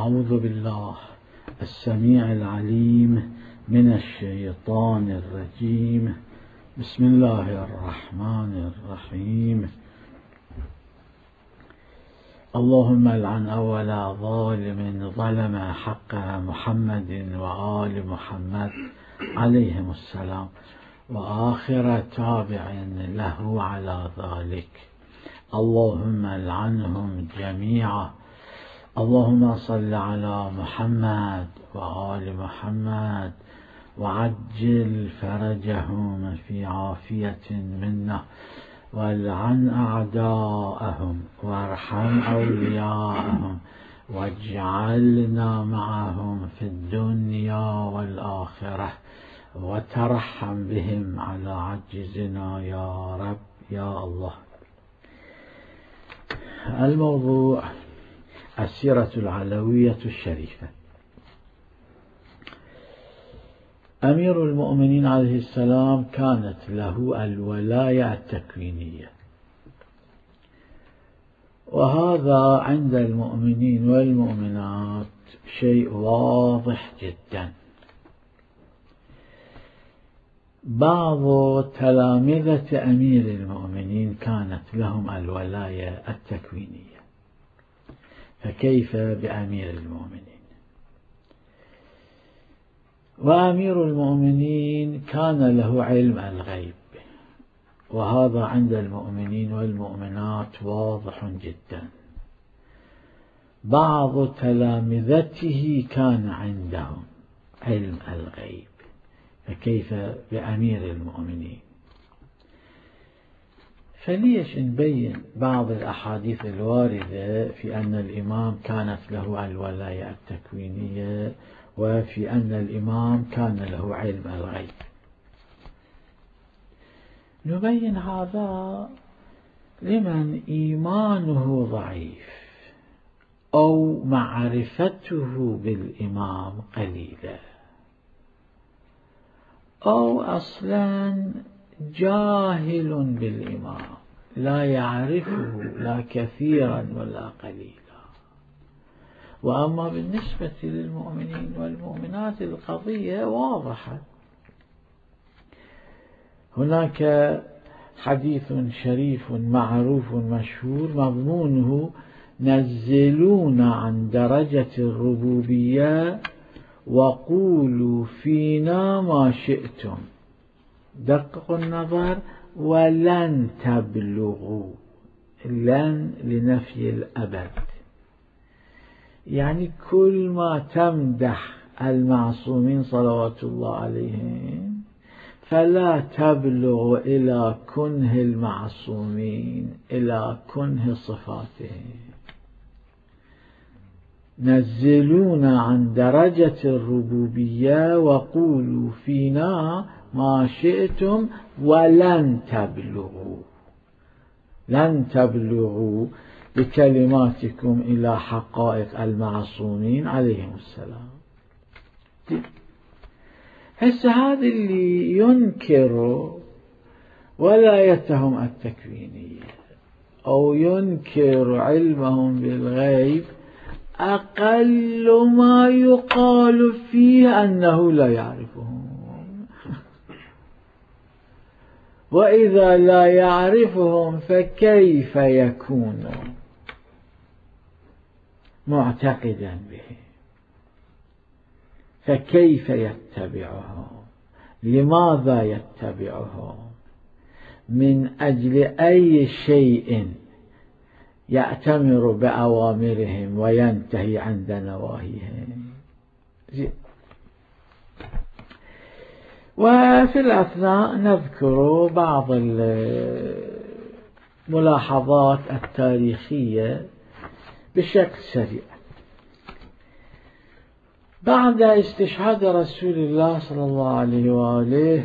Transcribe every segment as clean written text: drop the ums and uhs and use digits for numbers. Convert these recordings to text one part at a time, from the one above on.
أعوذ بالله السميع العليم من الشيطان الرجيم. بسم الله الرحمن الرحيم. اللهم العن أول ظالم ظلم حق محمد وآل محمد عليهم السلام، وآخر تابع له على ذلك. اللهم العنهم جميعا. اللهم صل على محمد وآل محمد وعجل فرجهم في عافية منا، والعن أعداءهم وارحم أولياءهم، واجعلنا معهم في الدنيا والآخرة، وترحم بهم على عجزنا يا رب يا الله. الموضوع السيرة العلوية الشريفة. أمير المؤمنين عليه السلام كانت له الولاية التكوينية، وهذا عند المؤمنين والمؤمنات شيء واضح جدا. بعض تلامذة أمير المؤمنين كانت لهم الولاية التكوينية، فكيف بأمير المؤمنين؟ وأمير المؤمنين كان له علم الغيب، وهذا عند المؤمنين والمؤمنات واضح جدا. بعض تلامذته كان عندهم علم الغيب، فكيف بأمير المؤمنين؟ فليش نبين بعض الأحاديث الواردة في أن الإمام كانت له الولاية التكوينية، وفي أن الإمام كان له علم الغيب. نبين هذا لمن إيمانه ضعيف أو معرفته بالإمام قليلة، أو أصلا جاهل بالإمام لا يعرفه لا كثيرا ولا قليلا. وأما بالنسبة للمؤمنين والمؤمنات القضية واضحة. هناك حديث شريف معروف مشهور مضمونه: نزلونا عن درجة الربوبية وقولوا فينا ما شئتم. دققوا النظر: ولن تبلغوا، لن لنفي الأبد، يعني كل ما تمدح المعصومين صلوات الله عليهم فلا تبلغ إلى كنه المعصومين، إلى كنه صفاتهم. نزلونا عن درجة الربوبية وقولوا فينا ما شئتم ولن تبلغوا، لن تبلغوا بكلماتكم إلى حقائق المعصومين عليهم السلام. هسه هذا اللي ينكر ولايتهم التكوينية أو ينكر علمهم بالغيب، أقل ما يقال فيه أنه لا يعرفهم. وإذا لا يعرفهم فكيف يكون معتقدا به؟ فكيف يتبعهم؟ لماذا يتبعهم؟ من أجل أي شيء يأتمر بأوامرهم وينتهي عند نواهيهم؟ وفي الأثناء نذكر بعض الملاحظات التاريخية بشكل سريع. بعد استشهاد رسول الله صلى الله عليه وآله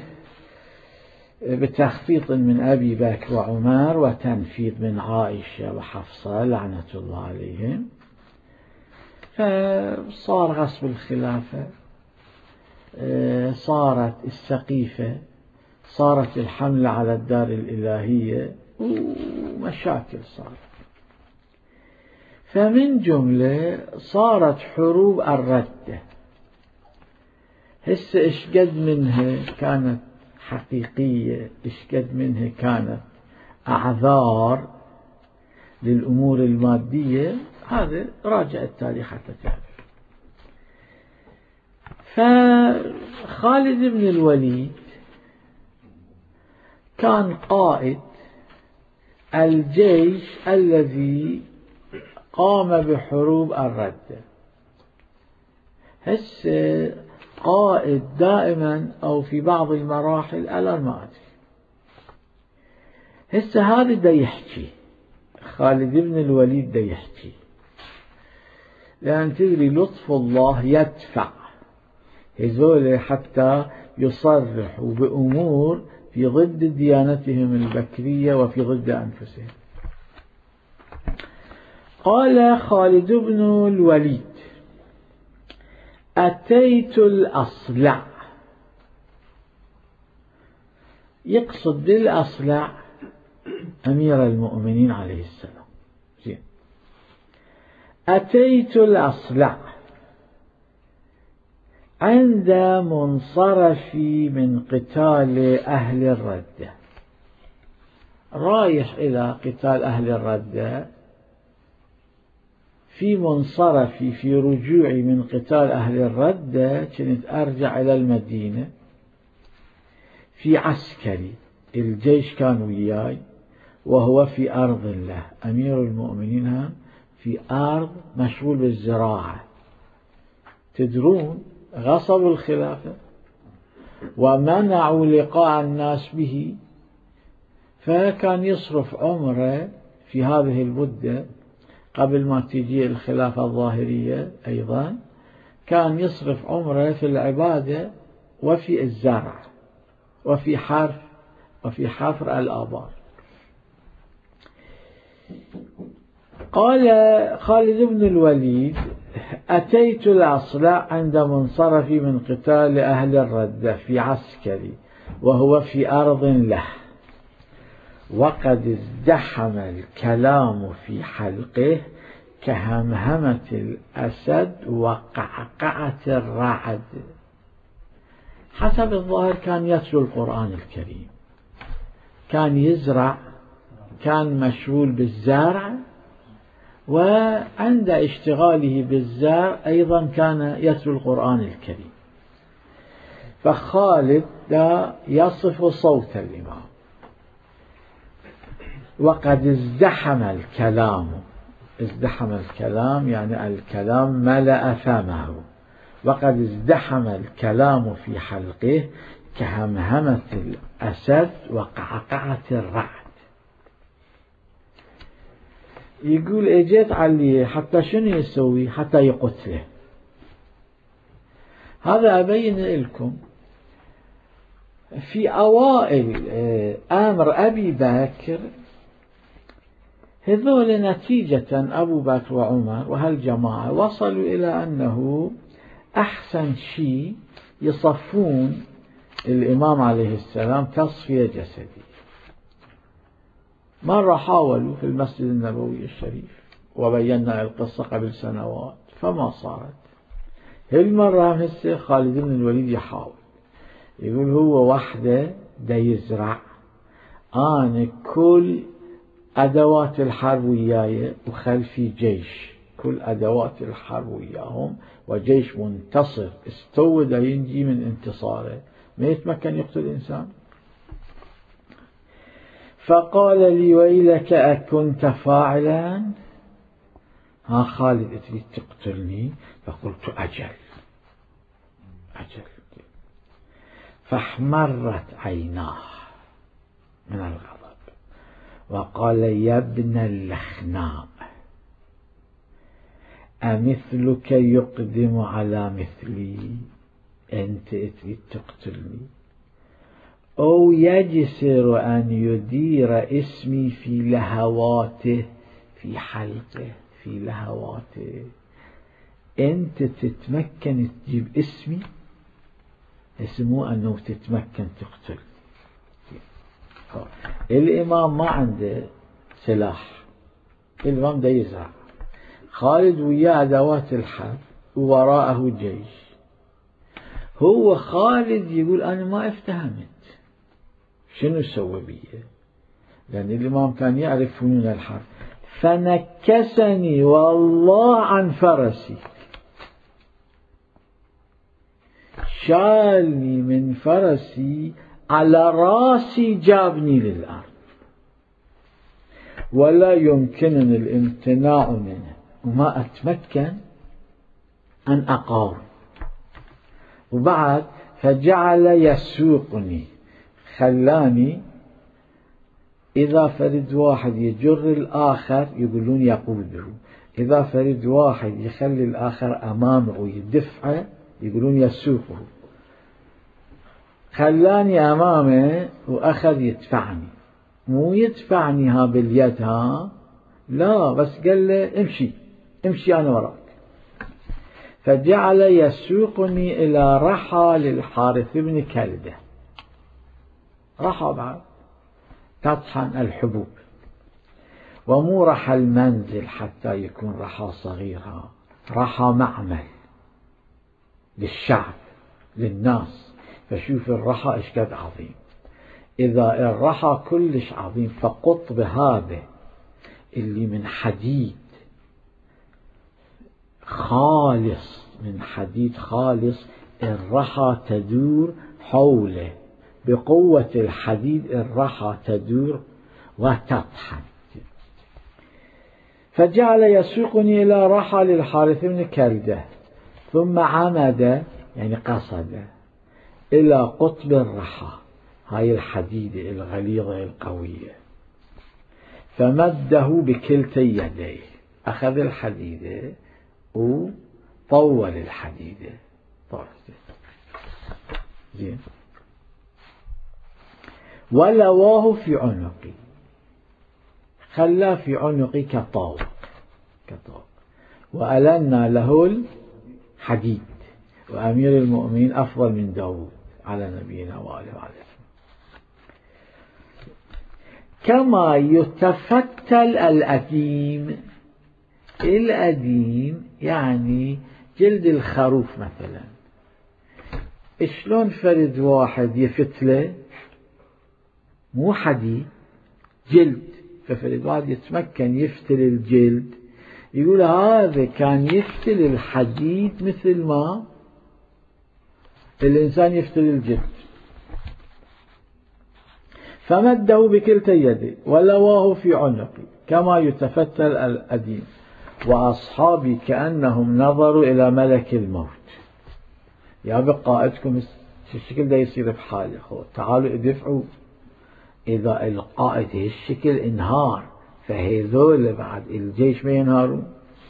بتخفيض من أبي بكر وعمر وتنفيذ من عائشة وحفصة لعنة الله عليهم، فصار غصب الخلافة، صارت السقيفة، صارت الحملة على الدار الإلهية، ومشاكل صارت. فمن جملة صارت حروب الردة. هسه اشقد منها كانت حقيقية، اشقد منها كانت أعذار للأمور المادية، هذا راجع التاريخ حتى تعرف. فخالد بن الوليد كان قائد الجيش الذي قام بحروب الردة. هسه قائد دائما أو في بعض المراحل الآن ما أدري. هسه هذا دا يحكي خالد بن الوليد دا يحكي، لأن تدري لطف الله يدفع هذول حتى يصرحوا بأمور في ضد ديانتهم البكرية وفي ضد أنفسهم. قال خالد بن الوليد: أتيت الأصلع. يقصد بالأصلع أمير المؤمنين عليه السلام. زين. أتيت الأصلع عند منصرفي من قتال أهل الردة. رايح إلى قتال أهل الردة، في منصرفي في رجوعي من قتال أهل الردة كنت أرجع إلى المدينة في عسكري، الجيش كان وياي وهو في أرض الله، أمير المؤمنين في أرض مشغول بالزراعة. تدرون غصبوا الخلافة ومنعوا لقاء الناس به، فكان يصرف عمره في هذه المدة قبل ما تجي الخلافة الظاهرية أيضا، كان يصرف عمره في العبادة وفي الزرع وفي حفر الآبار. قال خالد بن الوليد: أتيت الأصلع عند منصرفي من قتال أهل الردة في عسكري وهو في أرض له، وقد ازدحم الكلام في حلقه كهمهمة الأسد وقعقعة الرعد. حسب الظاهر كان يتلو القرآن الكريم، كان يزرع، كان مشغول بالزرع، وعند اشتغاله بالزرع أيضا كان يتلو القرآن الكريم. فخالد يصف صوت الإمام: وقد ازدحم الكلام. ازدحم الكلام يعني الكلام ملأ فمه. وقد ازدحم الكلام في حلقه كهمهمة الأسد وقعقعة الرعد. يقول اجيت عليه حتى شنو يسوي؟ حتى يقتله. هذا أبين لكم في أوائل أمر أبي بكر، هذول نتيجة أبو بكر وعمر وهالجماعة وصلوا إلى أنه أحسن شيء يصفون الإمام عليه السلام تصفية جسدية. مرة حاولوا في المسجد النبوي الشريف وبينا القصة قبل سنوات فما صارت. هالمرة هسه خالد بن الوليد يحاول، يقول هو وحده دا يزرع، أنا كل أدوات الحرب وياي وخلفي جيش، كل أدوات الحرب وياهم وجيش منتصر استود ينجي من انتصاره، ما يتمكن يقتل إنسان. فقال لي: ويلك أكنت فاعلا؟ ها خالد تريد تقتلني؟ فقلت: أجل. فاحمرت عيناه من الغضب وقال: يا ابن اللخناء، أمثلك يقدم على مثلي؟ أنت تريد تقتلني؟ أو يجسر أن يدير اسمي في لهواته، في حلقه، في لهواته. أنت تتمكن تجيب اسمي، اسمه أنه تتمكن تقتل. الإمام ما عنده سلاح، الإمام دا يزرع. خالد وياه أدوات الحرب ووراءه جيش. هو خالد يقول أنا ما افتهمت شنو سوى بيه، لأن الإمام كان يعرف فنون الحرب. فنكسني والله عن فرسي، شالني من فرسي على راسي جابني للأرض، ولا يمكنني الامتناع منه، وما أتمكن أن أقاوم. وبعد فجعل يسوقني، خلاني إذا فرد واحد يجر الآخر يقولون يقوده، إذا فرد واحد يخلي الآخر أمامه ويدفعه يقولون يسوقه. خلاني أمامه وأخذ يدفعني، مو يدفعني ها باليد ها، لا، بس قال له امشي امشي أنا وراك. فجعل يسوقني إلى رحى للحارث بن كلدة. رحى بعد تطحن الحبوب، ومو رحى المنزل حتى يكون رحى صغيرة، رحى معمل للشعب للناس. فشوف الرحى ايش قد عظيم. إذا الرحى كلش عظيم، فقطب هذا اللي من حديد خالص، من حديد خالص، الرحى تدور حوله بقوة الحديد، الرحى تدور وتطحن. فجعل يسوقني إلى رحى للحارث بن كلدة، ثم عمد يعني قصد إلى قطب الرحى، هاي الحديدة الغليظة القوية، فمده بكلتي يديه، أخذ الحديدة وطول الحديدة زين، ولواه في عنقي، خلاه في عنقي كطاوق، وألنا له الحديد. وأمير المؤمنين أفضل من داود على نبينا وآله وعليه. كما يتفتل الأديم، الأديم يعني جلد الخروف مثلا، شلون فرد واحد يفتله، مو حديد، جلد، ففرد واحد يتمكن يفتل الجلد، يقول هذا كان يفتل الحديد مثل ما الإنسان يفتل الجلد. فمده بكلتا يده ولواه في عنقي كما يتفتل الأديم، وأصحابي كأنهم نظروا إلى ملك الموت. يا بقائدكم الشكل ده يصير بحاله، تعالوا ادفعوا. إذا القائد هالشكل انهار، فهذول بعد الجيش ما ينهارون.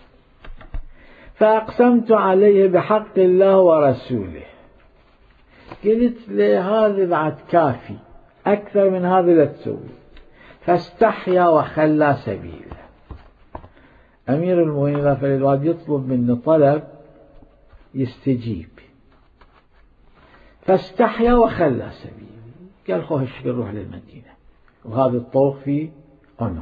فأقسمت عليه بحق الله ورسوله، قلت له هذا بعد كافي، أكثر من هذا لا تسوي. فاستحيا وخلى سبيله. أمير المؤمنين إذا فرد واحد يطلب منه طلب يستجيب، فاستحيا وخلى سبيله، قال خوه الشكل روح للمدينة، وهذا الطوق في عنق.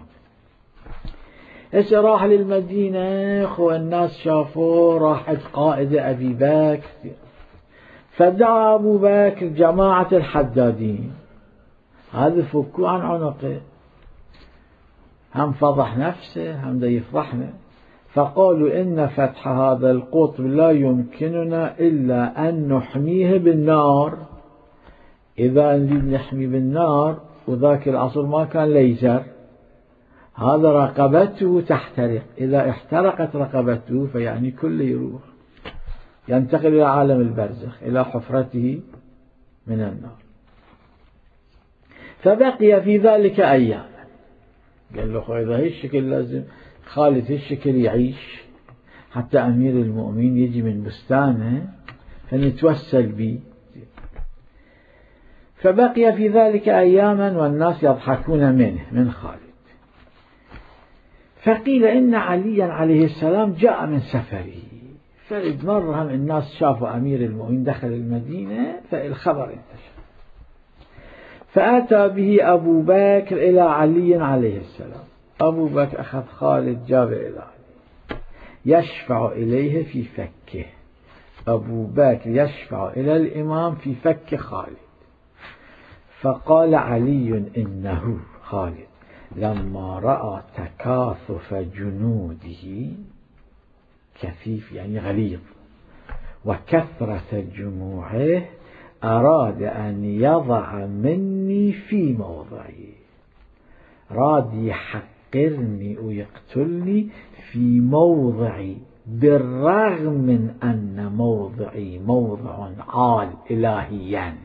راح للمدينة، خو الناس شافوه، راحت قائدة أبي بكر، فدعا أبو بكر جماعة الحدادين، هذا فكوا عن عنقه، هم فضح نفسه هم دا يفضحنا. فقالوا إن فتح هذا القطب لا يمكننا إلا أن نحميه بالنار. إذا نريد نحمي بالنار، وذاك العصر ما كان ليزر، هذا رقبته تحترق، إذا احترقت رقبته فيعني كله يروح، ينتقل إلى عالم البرزخ، إلى حفرته من النار. فبقي في ذلك أيام. قال له إذا هالشكل لازم خالد هالشكل يعيش، حتى أمير المؤمنين يجي من بستانه فنتوسل به. فبقي في ذلك أياما والناس يضحكون منه، من خالد. فقيل إن عليا عليه السلام جاء من سفره، فرد مرة هم الناس شافوا أمير المؤمنين دخل المدينة، فالخبر انتشر. فأتى به أبو بكر إلى علي عليه السلام. أبو بكر أخذ خالد جابه إلى علي، يشفع إليه في فكه. أبو بكر يشفع إلى الإمام في فك خالد. فقال علي إنه خالد لما رأى تكاثف جنوده، كثيف يعني غليظ، وكثرة جموعه، أراد أن يضع مني في موضعي، راد يحقرني ويقتلني في موضعي، بالرغم من أن موضعي موضع عال إلهيا.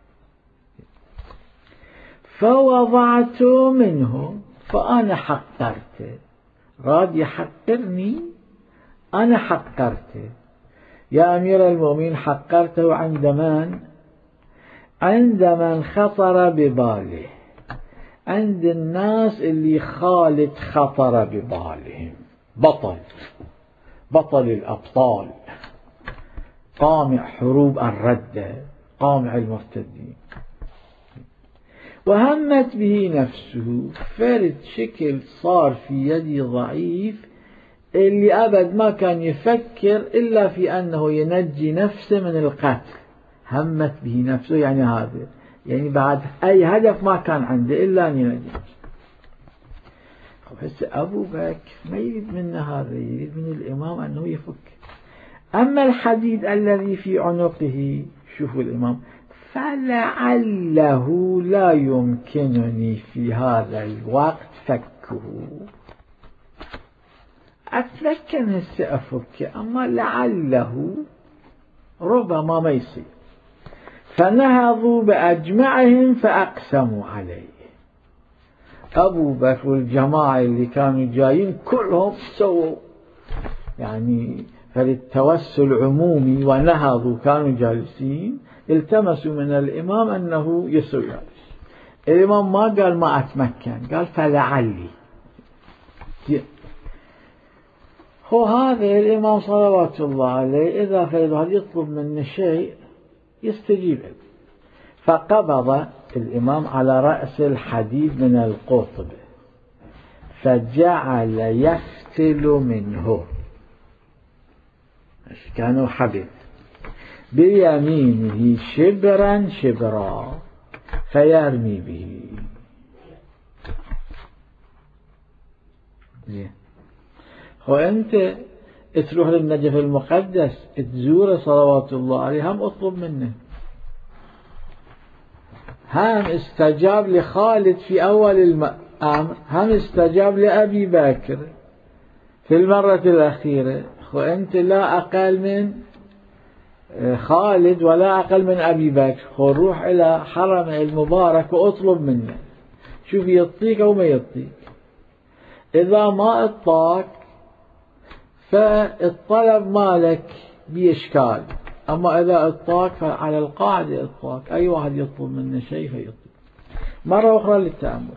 فوضعت منه، فأنا حقرته، راد يحقرني، أنا حقرته. يا أمير المؤمنين حقرته عند من؟ عند من خطر بباله، عند الناس اللي خالد خطر ببالهم، بطل الأبطال، قامع حروب الردة، قامع المرتدين. وهمت به نفسه، فرد شكل صار في يدي ضعيف، اللي أبد ما كان يفكر إلا في أنه ينجي نفسه من القتل. همت به نفسه يعني هذا، يعني بعد أي هدف ما كان عنده إلا أن ينجي نفسه. هسه أبو بكر ما يريد منا هذا، يريد من الإمام أنه يفك. أما الحديد الذي في عنقه، شوفوا الإمام، فلعله لا يمكنني في هذا الوقت فكه. أتمكن هسه أفك، أما لعله ربما ما يصير. فنهضوا بأجمعهم فأقسموا عليه. أبو بكر والجماعة اللي كانوا جايين كلهم سووا يعني فللتوسل عمومي، ونهضوا كانوا جالسين، التمسوا من الإمام أنه يسوي هذا. الإمام ما قال ما أتمكن، قال فلعلي. هو هذا الإمام صلوات الله عليه إذا فرض يطلب منه شيء يستجيب له. فقبض الإمام على رأس الحديد من القطب، فجعل يفتل منه، كانوا حبل، بيمينه شبرا شبرا فيرمي به. هو أنت تروح للنجف المقدس تزور صلوات الله عليه، هم اطلب منه. هم استجاب لخالد في أول الأمر، هم استجاب لأبي بكر في المرة الأخيرة. وأنت لا أقل من خالد ولا أقل من أبي بكر، روح إلى حرم المبارك وأطلب منه، شوف يعطيك أو ما يعطيك. إذا ما أعطاك فالطلب مالك بإشكال، أما إذا أعطاك فعلى القاعدة أعطاك، أي واحد يطلب منه شيء فيعطيك. مرة أخرى للتأمل.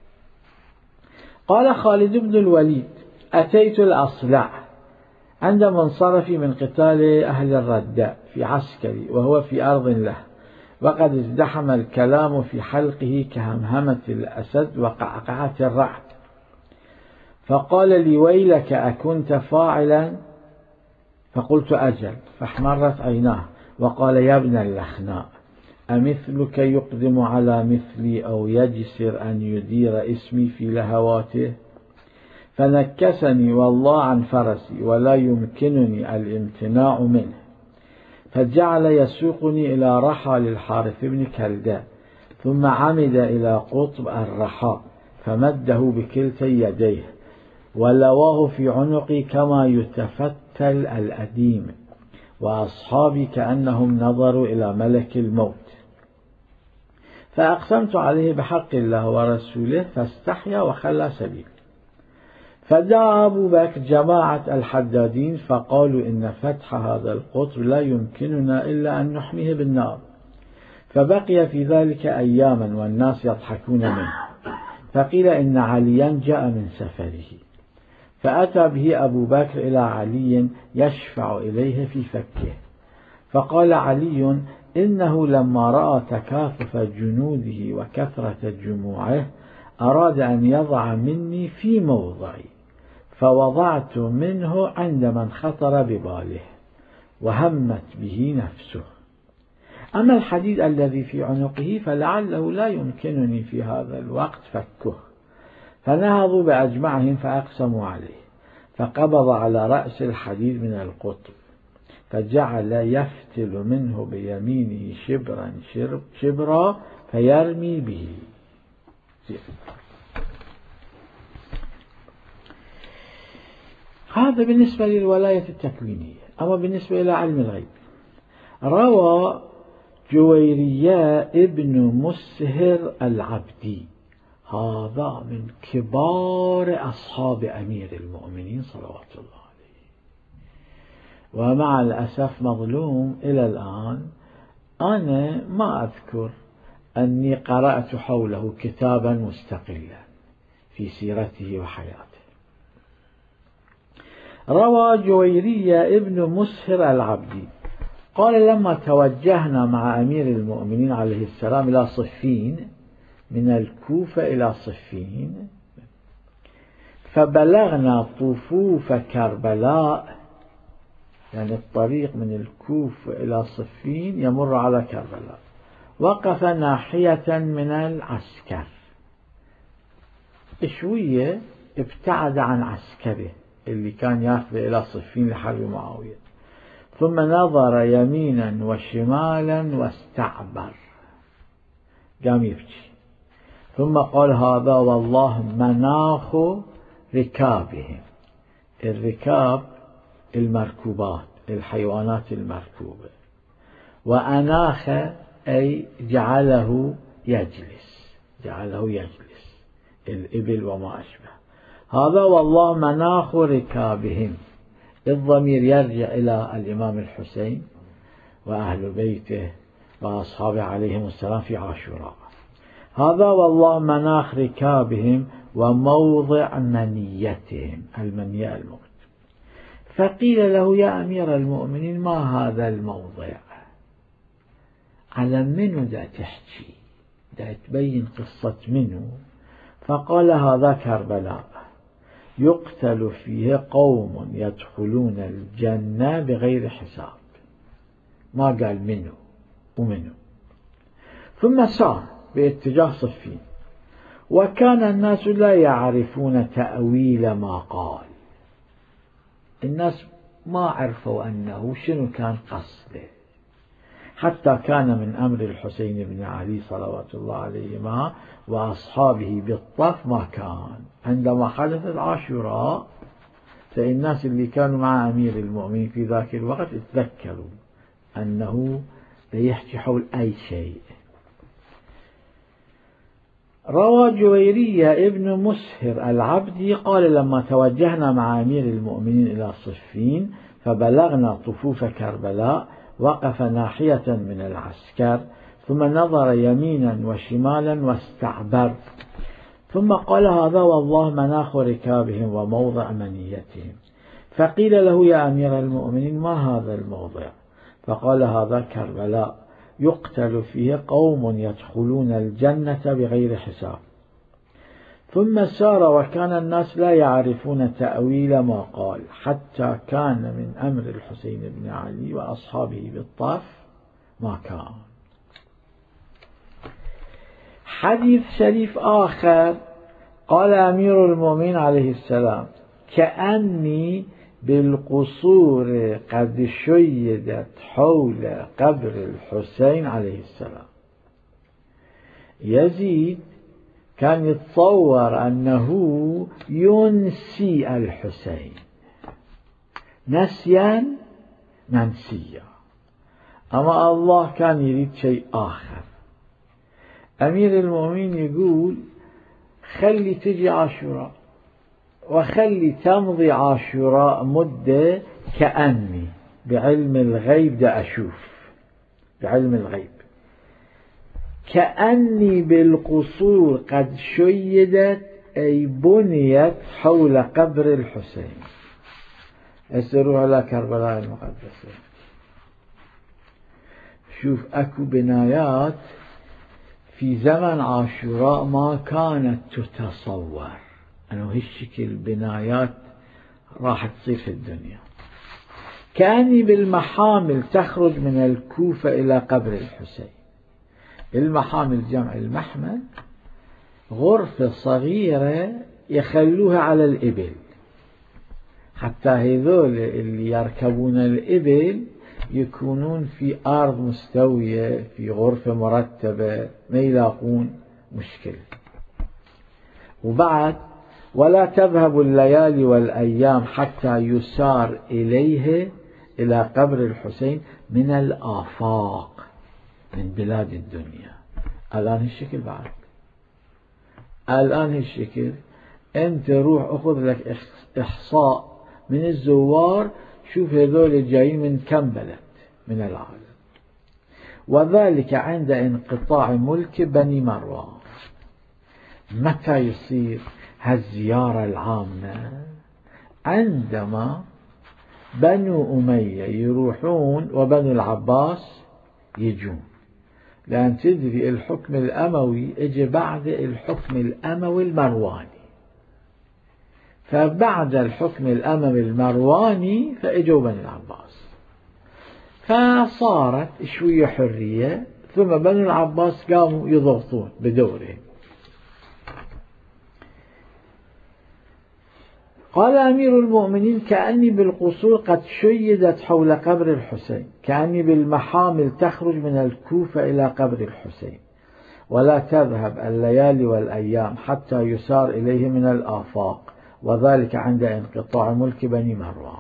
قال خالد بن الوليد: أتيت الأصلع عند منصرفي من قتال أهل الرداء في عسكري، وهو في أرض له، وقد ازدحم الكلام في حلقه كهمهمة الأسد وقعقعة الرعد. فقال لي: ويلك أكنت فاعلا؟ فقلت: أجل. فاحمرت عيناه وقال: يا ابن اللخناء، أمثلك يقدم على مثلي أو يجسر أن يدير اسمي في لهواته؟ فنكسني والله عن فرسي، ولا يمكنني الامتناع منه. فجعل يسوقني إلى رحى للحارث بن كلداء، ثم عمد إلى قطب الرحى فمده بكلتي يديه ولواه في عنقي كما يتفتل الأديم، وأصحابي كأنهم نظروا إلى ملك الموت. فأقسمت عليه بحق الله ورسوله، فاستحيا وخلى سبيل. فدعا أبو بكر جماعة الحدادين فقالوا: إن فتح هذا القطر لا يمكننا إلا أن نحميه بالنار. فبقي في ذلك أياما والناس يضحكون منه. فقيل إن عليا جاء من سفره، فأتى به أبو بكر إلى علي يشفع إليه في فكه. فقال علي: إنه لما رأى تكاثف جنوده وكثرة جموعه أراد أن يضع مني في موضعي، فوضعت منه عند من خطر بباله وهمت به نفسه. أما الحديد الذي في عنقه فلعله لا يمكنني في هذا الوقت فكه. فنهضوا بأجمعهم فأقسموا عليه، فقبض على رأس الحديد من القطب فجعل يفتل منه بيمينه شبرا شبرا فيرمي به. هذا بالنسبة للولاية التكوينية. أما بالنسبة إلى علم الغيب، روى جويرية ابن مسهر العبدي، هذا من كبار أصحاب أمير المؤمنين صلوات الله عليه، ومع الأسف مظلوم إلى الآن. أنا ما أذكر أني قرأت حوله كتابا مستقلا في سيرته وحياته. روى جويرية ابن مسهر العبدي قال: لما توجهنا مع أمير المؤمنين عليه السلام إلى صفين، من الكوفة إلى صفين، فبلغنا طفوف كربلاء، يعني الطريق من الكوفة إلى صفين يمر على كربلاء، وقف ناحية من العسكر، شوية ابتعد عن عسكره اللي كان يأخذ إلى صفين لحرب معاوية، ثم نظر يمينا وشمالا واستعبر، قام يبكي، ثم قال: هذا والله مناخ ركابهم. الركاب المركوبات، الحيوانات المركوبة، وأناخ أي جعله يجلس، الإبل وما أشبه. هذا والله مناخ ركابهم، الضمير يرجع إلى الإمام الحسين وأهل بيته وأصحابه عليهم السلام في عاشوراء. هذا والله مناخ ركابهم وموضع منيتهم، المنية الموت. فقيل له: يا أمير المؤمنين، ما هذا الموضع؟ على منو دا تحكي؟ دا تبين قصة منو؟ فقال: هذا كربلاء، يقتل فيه قوم يدخلون الجنة بغير حساب. ما قال منو ومنو. ثم سار باتجاه صفين، وكان الناس لا يعرفون تأويل ما قال، الناس ما عرفوا أنه شنو كان قصده، حتى كان من أمر الحسين بن علي صلوات الله عليهما وأصحابه بالطف ما كان. عندما حدثت عاشوراء، فالناس اللي كانوا مع أمير المؤمنين في ذاك الوقت تذكروا أنه يحكي حول أي شيء. روى جويرية ابن مسهر العبدي قال: لما توجهنا مع أمير المؤمنين إلى صفين، فبلغنا طفوف كربلاء، وقف ناحية من العسكر، ثم نظر يمينا وشمالا واستعبر، ثم قال: هذا والله مناخ ركابهم وموضع منيتهم. فقيل له: يا أمير المؤمنين، ما هذا الموضع؟ فقال: هذا كربلاء، يقتل فيه قوم يدخلون الجنة بغير حساب. ثم سار، وكان الناس لا يعرفون تأويل ما قال، حتى كان من أمر الحسين بن علي وأصحابه بالطف ما كان. حديث شريف آخر قال أمير المؤمنين عليه السلام: كأني بالقصور قد شيدت حول قبر الحسين عليه السلام. يزيد كان يتصور أنه ينسي الحسين نسيا منسيا، أما الله كان يريد شيء آخر. أمير المؤمنين يقول: خلي تجي عاشوراء، وخلي تمضي عاشوراء مدة، كأني بعلم الغيب دا أشوف، بعلم الغيب كأني بالقصور قد شيدت أي بنيت حول قبر الحسين. اسروا على كربلاء المقدسة، شوف أكو بنايات في زمن عاشوراء ما كانت تتصور، أنه هالشكل بنايات راح تصير في الدنيا. كأني بالمحامل تخرج من الكوفة إلى قبر الحسين. المحامل جمع المحمل، غرفة صغيرة يخلوها على الإبل حتى هذول اللي يركبون الإبل يكونون في أرض مستوية في غرفة مرتبة ما يلاقون مشكلة. وبعد ولا تذهب الليالي والأيام حتى يسار إليه إلى قبر الحسين من الآفاق من بلاد الدنيا. الآن هالشكل بعد، الآن هالشكل أنت روح أخذ لك إحصاء من الزوار، شوف هذول جايين من كم بلد من العالم. وذلك عند انقطاع ملك بني مروان. متى يصير هالزيارة العامة؟ عندما بنو أمية يروحون وبنو العباس يجون، لأن تدري الحكم الأموي اجى بعد الحكم الأموي المرواني، فبعد الحكم الأموي المرواني فاجوا بنو العباس، فصارت شوية حرية، ثم بنو العباس قاموا يضغطون بدورهم. قال أمير المؤمنين: كأني بالقصور قد شيدت حول قبر الحسين، كأني بالمحامل تخرج من الكوفة إلى قبر الحسين، ولا تذهب الليالي والأيام حتى يسار إليه من الآفاق، وذلك عند انقطاع ملك بني مروان.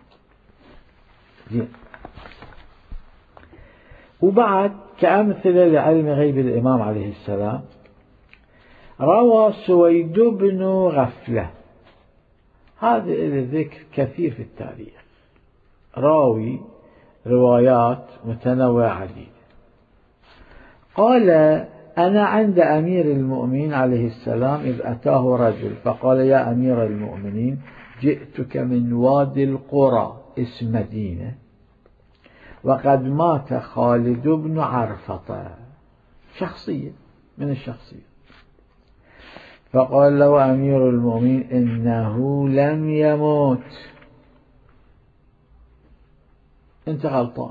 وبعد كأمثلة لعلم غيب الإمام عليه السلام، روى سويد بن غفلة، هذا الذكر كثير في التاريخ، راوي روايات متنوعة عديدة. قال: أنا عند أمير المؤمنين عليه السلام إذ أتاه رجل فقال: يا أمير المؤمنين، جئتك من وادي القرى اسم مدينة، وقد مات خالد بن عرفطة، شخصية من الشخصية. فقال له أمير المؤمنين: إنه لم يموت، أنت غلطان.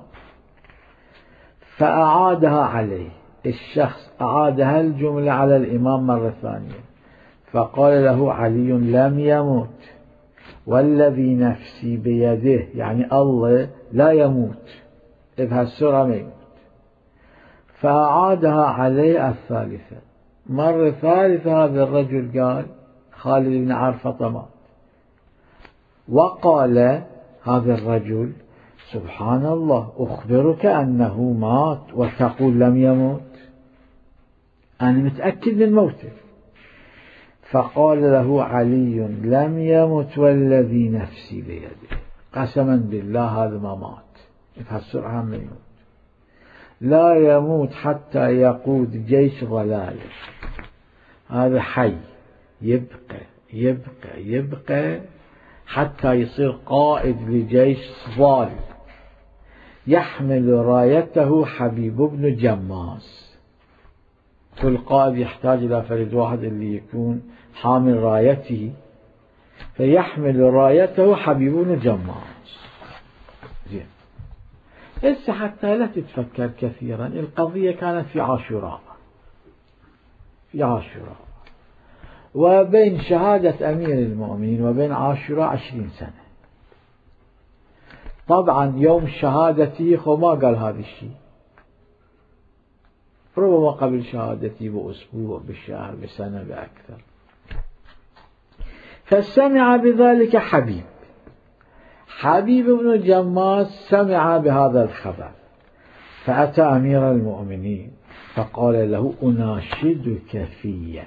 فأعادها عليه، الشخص أعادها الجملة على الإمام مرة ثانية، فقال له علي: لم يموت والذي نفسي بيده، يعني الله لا يموت بهالسرعة ما يموت. فأعادها عليه الثالثة، مرة ثالثة هذا الرجل قال خالد بن عرفطة مات. وقال هذا الرجل: سبحان الله، أخبرك أنه مات وتقول لم يموت، أنا متأكد من موته. فقال له علي: لم يمت والذي نفسي بيده، قسما بالله هذا ما مات بهالسرعة ما يموت، لا يموت حتى يقود جيش ضلاله. هذا حي يبقى يبقى يبقى حتى يصير قائد لجيش ضال، يحمل رايته حبيب بن جماس. كل قائد يحتاج إلى فرد واحد اللي يكون حامل رايته، فيحمل رايته حبيب بن جماس. زين، هسه حتى لا تتفكر كثيرا، القضية كانت في عاشوراء، في عاشوراء، وبين شهادة أمير المؤمنين وبين عاشوراء 20 سنة. طبعا يوم شهادته ما قال هذا الشيء، ربما قبل شهادته بأسبوع بشهر بسنة بأكثر. فسمع بذلك حبيب بن جماس سمع بهذا الخبر، فأتى أمير المؤمنين فقال له: أناشدك فيه.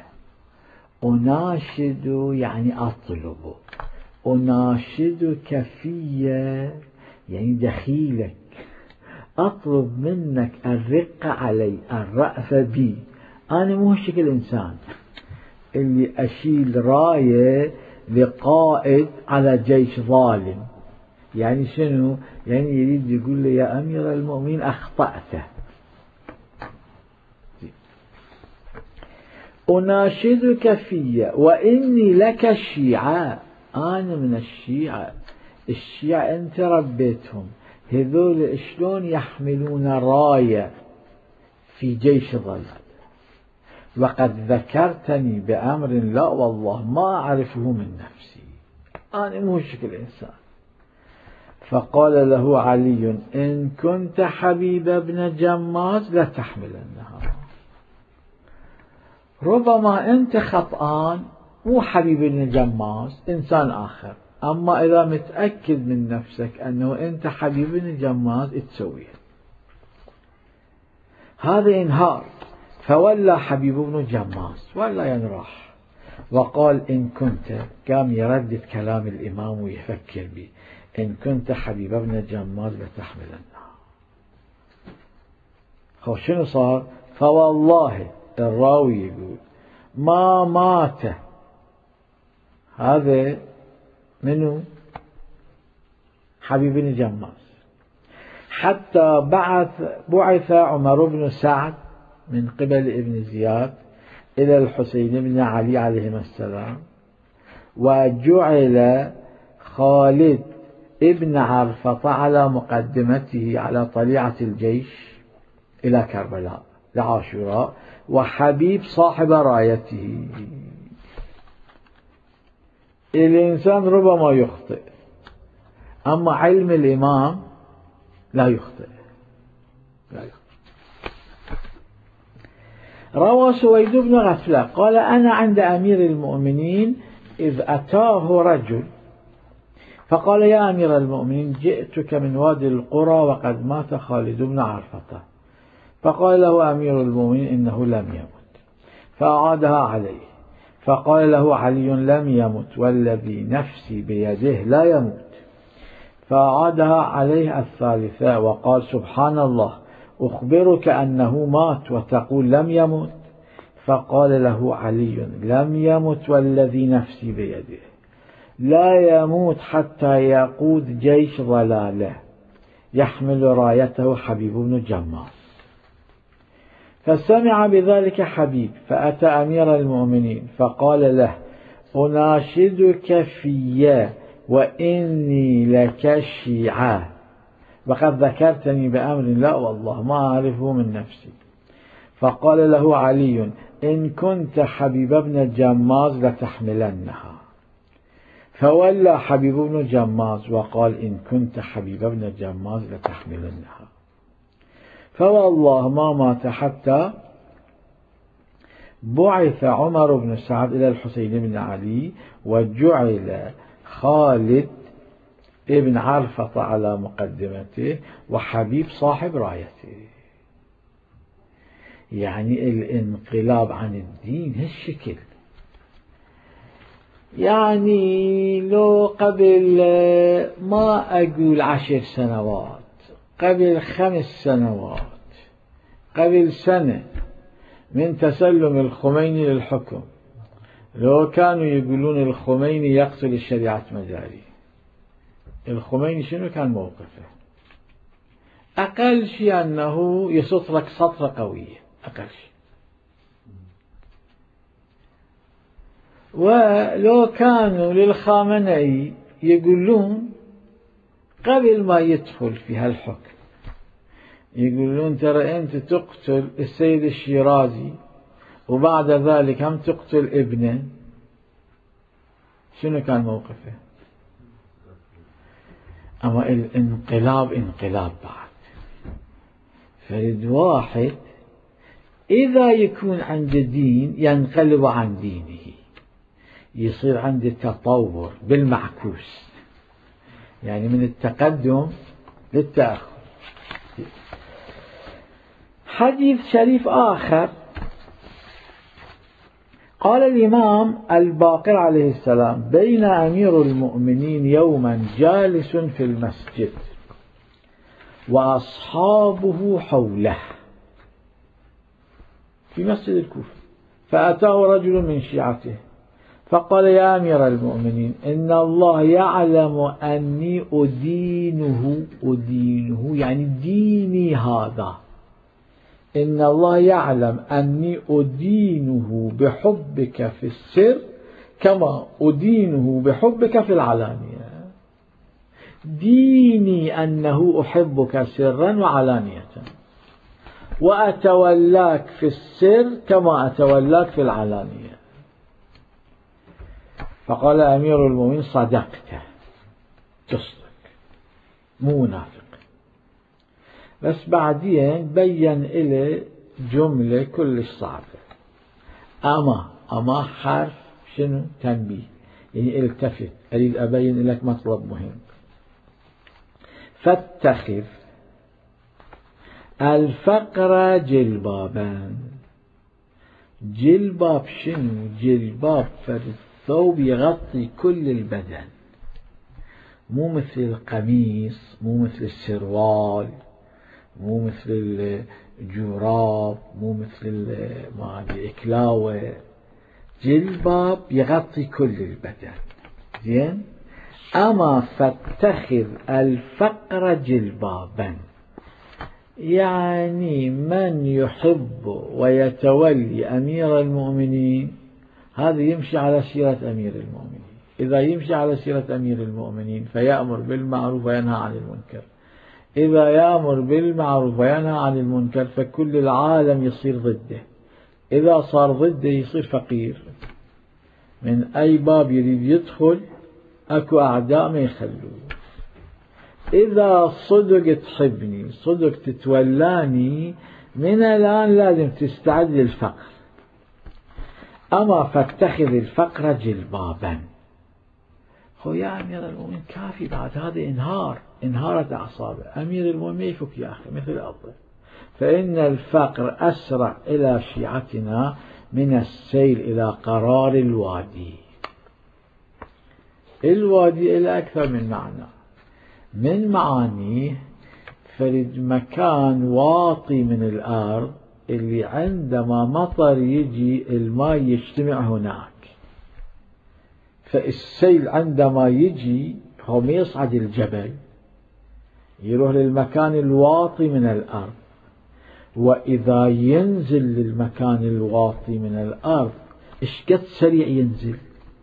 أناشد يعني أطلب، أناشدك فيه يعني دخيلك، أطلب منك الرق علي، الرأف بي. أنا مو هالشكل إنسان اللي أشيل راية لقائد على جيش ظالم. يعني شنو؟ يعني يريد يقول له: يا أمير المؤمنين أخطأت، أناشدك في وإني لك شيعة، أنا من الشيعة أنت ربيتهم، هذول شلون يحملون راية في جيش ضلال، وقد ذكرتني بأمر لا والله ما أعرفه من نفسي، أنا مو شكل إنسان. فقال له علي: إن كنت حبيب ابن جماز لتحملنها. ربما أنت خطآن، مو حبيب ابن جماز، إنسان آخر، أما إذا متأكد من نفسك أنه أنت حبيب ابن جماز تسويه. هذا إنهار. فولى حبيب ابن جماز ولا ينراح وقال: إن كنت، قام يردد كلام الإمام ويفكر به، إن كنت حبيب ابن جماز لتحملنها. خو شنو صار؟ فوالله الراوي يقول ما مات هذا منو؟ حبيب بن جماز، حتى بعث عمر بن سعد من قبل ابن زياد إلى الحسين بن علي عليهما السلام، وجعل خالد ابن عرفة على مقدمته على طليعة الجيش إلى كربلاء لعاشوراء، وحبيب صاحب رايته. الإنسان ربما يخطئ، أما علم الإمام لا يخطئ. روى سويد بن غفلة قال: أنا عند أمير المؤمنين إذ أتاه رجل فقال: يا أمير المؤمنين، جئتك من وادي القرى وقد مات خالد بن عرفة. فقال له أمير المؤمنين: إنه لم يمت. فأعادها عليه، فقال له علي: لم يمت والذي نفسي بيده لا يموت. فأعادها عليه الثالثة وقال: سبحان الله، أخبرك أنه مات وتقول لم يمت؟ فقال له علي: لم يمت والذي نفسي بيده، لا يموت حتى يقود جيش ضلاله يحمل رايته حبيب بن جماز. فسمع بذلك حبيب، فأتى أمير المؤمنين فقال له: أناشدك في وإني لك شيعة، وقد ذكرتني بأمر لا والله ما أعرفه من نفسي. فقال له علي: إن كنت حبيب بن جماز لتحملنها. فولى حبيب بن جماز وقال: إن كنت حبيب بن جماز لتحملنها. فوالله ما مات حتى بعث عمر بن سعد إلى الحسين بن علي، وجعل خالد ابن عرفة على مقدمته، وحبيب صاحب رايته. يعني الانقلاب عن الدين هالشكل. يعني لو قبل ما أقول 10 سنوات، قبل 5 سنوات، قبل سنة من تسلم الخميني للحكم، لو كانوا يقولون الخميني يقتل الشريعة مداري، الخميني شنو كان موقفه؟ أقل شيء أنه يسط لك سطرة قوية، أقل شيء. ولو كانوا للخامنئي يقولون قبل ما يدخل في هالحكم، يقولون ترى أنت تقتل السيد الشيرازي وبعد ذلك هم تقتل ابنه، شنو كان موقفه؟ أما الانقلاب انقلاب بعد. فرد واحد إذا يكون عنده دين ينقلب عن دينه، يصير عنده تطور بالمعكوس، يعني من التقدم للتأخر. حديث شريف آخر قال الإمام الباقر عليه السلام: بين أمير المؤمنين يوما جالس في المسجد وأصحابه حوله في مسجد الكوفة، فأتاه رجل من شيعته فقال: يا أمير المؤمنين، إن الله يعلم أني أدينه يعني ديني هذا، إن الله يعلم أني أدينه بحبك في السر كما أدينه بحبك في العلانية. ديني أنه أحبك سرا وعلانية، وأتولاك في السر كما أتولاك في العلانية. فقال أمير المؤمنين صدقت، تصدق، مو منافق. بس بعدين بين إلي جملة كلش صعبة. أما حرف شنو؟ تنبيه، يعني التفت، أريد أبين لك مطلب مهم. فاتخذ الفقر جلبابا. جلباب شنو؟ جلباب فرد ثوب يغطي كل البدن، مو مثل القميص، مو مثل السروال، مو مثل الجوراب، مو مثل ما أدري إكلاوة. جلباب يغطي كل البدن. زين. أما فاتخذ الفقر جلبابا، يعني من يحب ويتولي أمير المؤمنين هذا يمشي على سيرة أمير المؤمنين. إذا يمشي على سيرة أمير المؤمنين فيأمر بالمعروف وينهى عن المنكر. إذا يأمر بالمعروف وينهى عن المنكر فكل العالم يصير ضده. إذا صار ضده يصير فقير، من أي باب يريد يدخل أكو أعداء ما يخلوه. إذا صدق تحبني، صدق تتولاني، من الآن لازم تستعد للفقر. أما فاتخذ الفقر جلبابا. يا أمير المؤمنين كافي بعد هذا، انهارت أعصابه. أمير المؤمنين يفك يا أخي مثل الأفضل. فإن الفقر أسرع إلى شيعتنا من السيل إلى قرار الوادي. الوادي إلى أكثر من معنى. من معانيه فرد مكان واطي من الأرض اللي عندما مطر يجي الماء يجتمع هناك. فالسيل عندما يجي هو ما يصعد الجبل، يروح للمكان الواطي من الأرض. وإذا ينزل للمكان الواطي من الأرض إشقد سريع ينزل.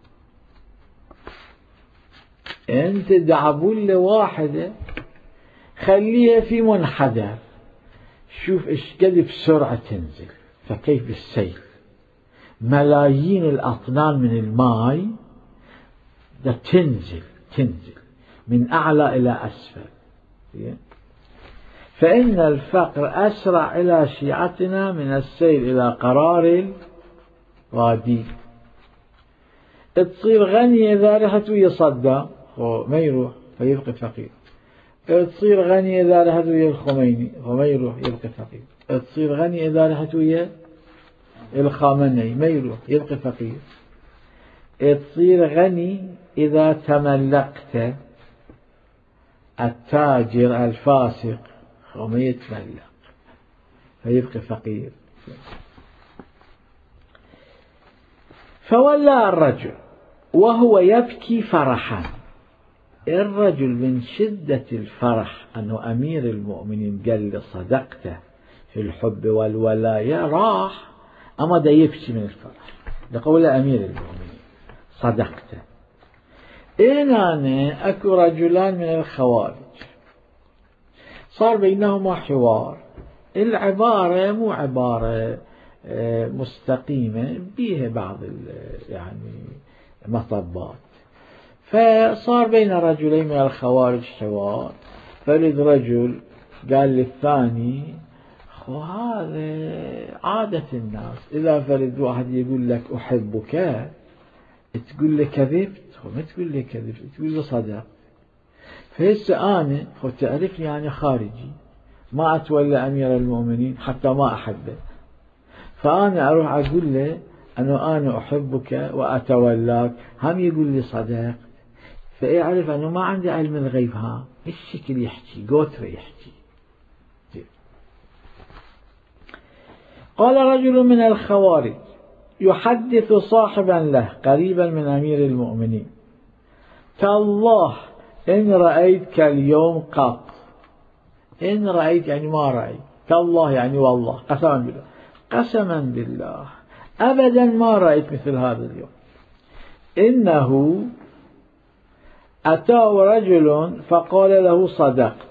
أنت دعبولة واحدة خليها في منحدر، شوف إشقد بسرعة تنزل. فكيف السيل؟ ملايين الأطنان من الماء تنزل من أعلى إلى أسفل. فإن الفقر أسرع إلى شيعتنا من السيل إلى قرار الوادي. تصير غني إذا رحت ويا صدام ما يروح فيبقى فقير. تصير غني إذا رحت ويا الخميني وما يروح يبقى فقير. تصير غني إذا رحت ويا الخامنئي ما يروح يبقى فقير. تصير غني إذا تملقت التاجر الفاسق وما يتملق فيبقى فقير. فولى الرجل وهو يبكي فرحا. الرجل من شدة الفرح أنه أمير المؤمنين قال له صدقته في الحب والولاية راح، أما دا يبكي من الفرح لقول أمير المؤمنين صدقته. أنا أكو رجلان من الخوارج صار بينهما حوار. العبارة مو عبارة مستقيمة، بيها بعض يعني مطبات. فصار بين رجلين من الخوارج حوار. فرد رجل قال للثاني هذا عادة الناس، إذا فرد واحد يقول لك أحبك تقول له كذبت، ما تقول له كذبت، تقول له صدق. فهسه أنا تعرفني يعني خارجي ما أتولى أمير المؤمنين حتى ما أحبه، فأنا أروح أقول له أنا أحبك وأتولاك، هم يقول لي صدق، فيعرف أنه ما عندي علم الغيب. ها الشكل يحكي قوتر يحكي. قال رجل من الخوارج يحدث صاحبا له قريبا من أمير المؤمنين تالله إن رأيتك اليوم قط. إن رأيت يعني ما رأيت، تالله يعني والله، قسما بالله، قسما بالله أبدا ما رأيت مثل هذا اليوم. إنه أتاه رجل فقال له صدقت،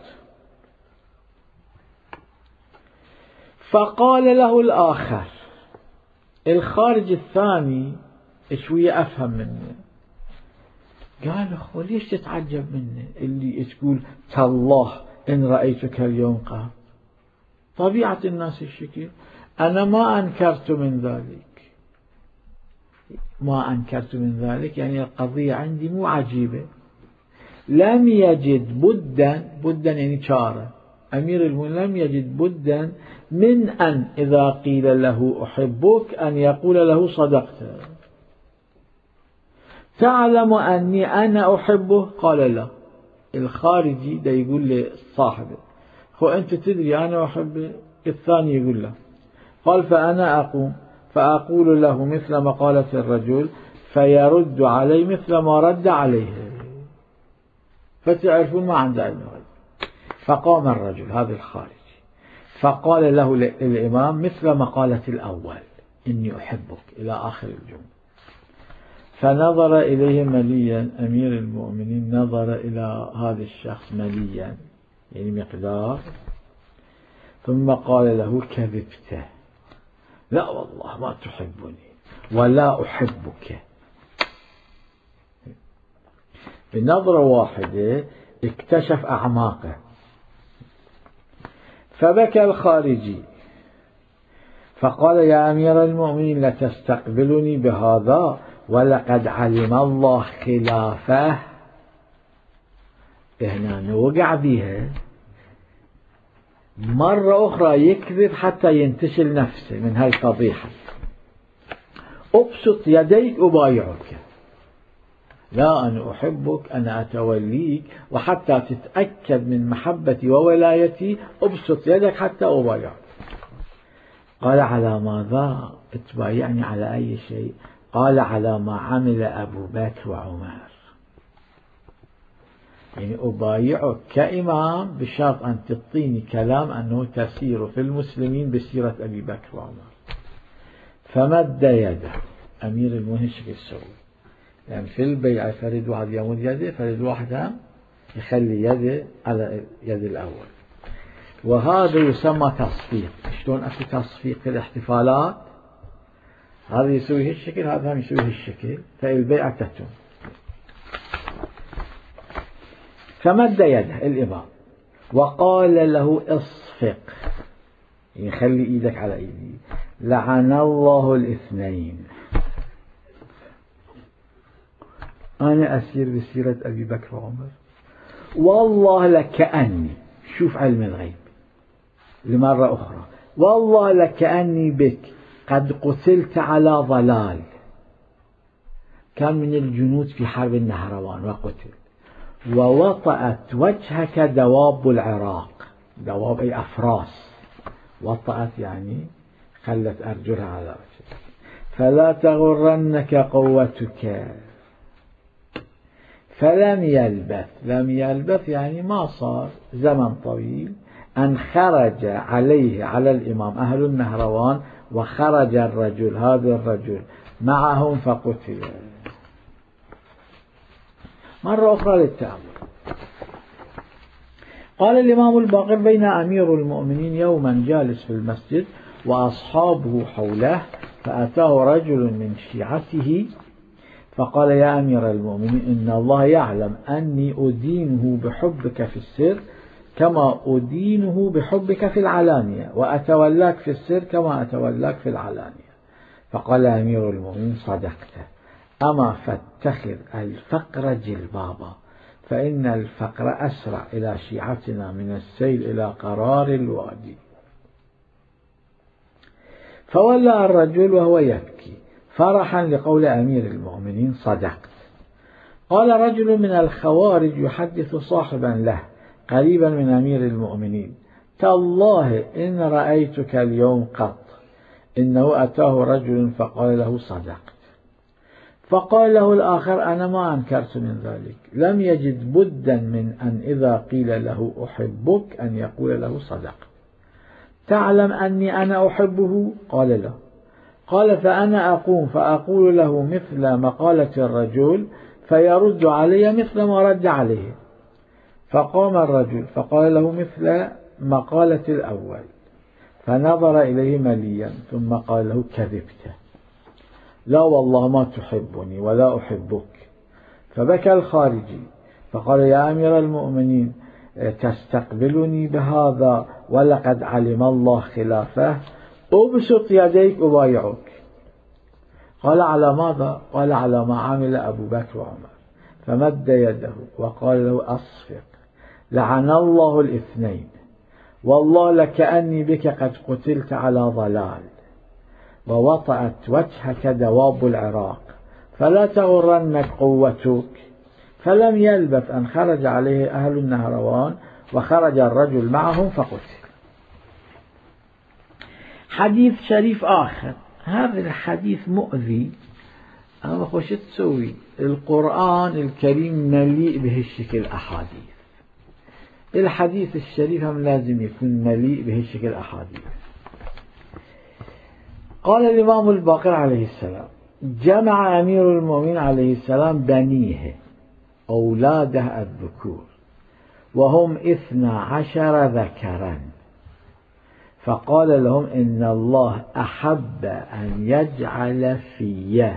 فقال له الآخر الخارج الثاني شوية أفهم منه، قال له ليش تتعجب منه اللي تقول تالله إن رأيتك اليوم قط؟ طبيعة الناس الشكل، أنا ما أنكرت من ذلك، ما أنكرت من ذلك يعني القضية عندي مو عجيبة. لم يجد بدا يعني شارة، أمير المؤمنين لم يجد بدا من أن إذا قيل له أحبك أن يقول له صدقت. تعلم أني أنا أحبه؟ قال لا. الخارجي دا يقول لصاحبه هو أنت تدري أنا أحبه؟ الثاني يقول له. قال فأنا أقوم فأقول له مثل ما قالت الرجل فيرد علي مثل ما رد عليه، فتعرفون ما عنده علم غيب. فقام الرجل هذا الخارجي فقال له الإمام مثل ما قالت الأول إني أحبك إلى آخر الجملة. فنظر إليه مليا، أمير المؤمنين نظر إلى هذا الشخص مليا يعني مقدار، ثم قال له كذبت، لا والله ما تحبني ولا أحبك. بنظرة واحدة اكتشف أعماقه. فبكى الخارجي فقال يا أمير المؤمنين لتستقبلني بهذا ولقد علم الله خلافه. هنا وقع بها مرة أخرى يكذب حتى ينتشل نفسه من هاي الفضيحة. أبسط يديك أبايعك، لا أنا أحبك أنا أتوليك، وحتى تتأكد من محبتي وولايتي أبسط يدك حتى أبايعك. قال على ماذا تبايعني على أي شيء؟ قال على ما عمل أبو بكر وعمر، يعني أبايعك كإمام بشرط أن تعطيني كلام أنه تسير في المسلمين بسيرة أبي بكر وعمر. فمد يده أمير المؤمنين شو يسوي؟ يعني في البيعة فرد واحد يمد يده، فرد واحد يخلي يده على يد الأول، وهذا يسمى تصفيق. شلون أكو تصفيق في الاحتفالات؟ هذا يسوي هالشكل هذا هم يسوي هالشكل، فالبيعة تتم. فمد يده الإمام وقال له اصفق، يعني خلي إيدك على إيدي، لعن الله الاثنين، أنا أسير بسيرة أبي بكر وعمر والله لكأني، شوف علم الغيب لمرة أخرى، والله لكأني بك قد قتلت على ضلال. كان من الجنود في حرب النهروان وقتل، ووطأت وجهك دواب العراق، دواب أي أفراس، وطأت يعني خلت أرجلها على وجهك، فلا تغرنك قوتك. فلم يلبث، لم يلبث يعني ما صار زمن طويل، أن خرج عليه على الإمام أهل النهروان، وخرج الرجل هذا الرجل معهم فقتل. مرة أخرى للتأمل. قال الإمام الباقر بين أمير المؤمنين يوما جالس في المسجد وأصحابه حوله، فأتاه رجل من شيعته فقال يا أمير المؤمنين إن الله يعلم أني أدينه بحبك في السر كما أدينه بحبك في العلانية، وأتولاك في السر كما أتولاك في العلانية. فقال أمير المؤمنين صدقت، أما فاتخذ الفقر جلبابا، فإن الفقر أسرع إلى شيعتنا من السيل إلى قرار الوادي. فولى الرجل وهو يبكي فرحا لقول أمير المؤمنين صدقت. قال رجل من الخوارج يحدث صاحبا له قريبا من أمير المؤمنين تالله إن رأيتك اليوم قط، إنه أتاه رجل فقال له صدقت. فقال له الآخر أنا ما أنكرت من ذلك، لم يجد بدا من أن إذا قيل له أحبك أن يقول له صدقت. تعلم أني أنا أحبه؟ قال لا. قال فأنا أقوم فأقول له مثل مقالة الرجل فيرد علي مثل ما رد عليه. فقام الرجل فقال له مثل مقالة الأول، فنظر إليه مليا ثم قال له كذبت، لا والله ما تحبني ولا أحبك. فبكى الخارجي فقال يا أمير المؤمنين تستقبلني بهذا ولقد علم الله خلافه، أبسط يديك أبايعك. قال على ماذا؟ قال على ما عمل أبو بكر وعمر. فمد يده وقال له أصفق، لعن الله الاثنين، والله لكأني بك قد قتلت على ضلال، ووطأت وجهك دواب العراق، فلا تغرنك قوتك. فلم يلبث أن خرج عليه أهل النهروان وخرج الرجل معهم فقتل. حديث شريف آخر. هذا الحديث مؤذي، أما خوش تسوي القرآن الكريم مليء بهالشكل أحاديث. الحديث الشريف هم لازم يكون مليء بهالشكل أحاديث. قال الإمام الباقر عليه السلام جمع أمير المؤمنين عليه السلام بنيه أولاده الذكور وهم 12 ذكرا، فقال لهم إن الله أحب أن يجعل في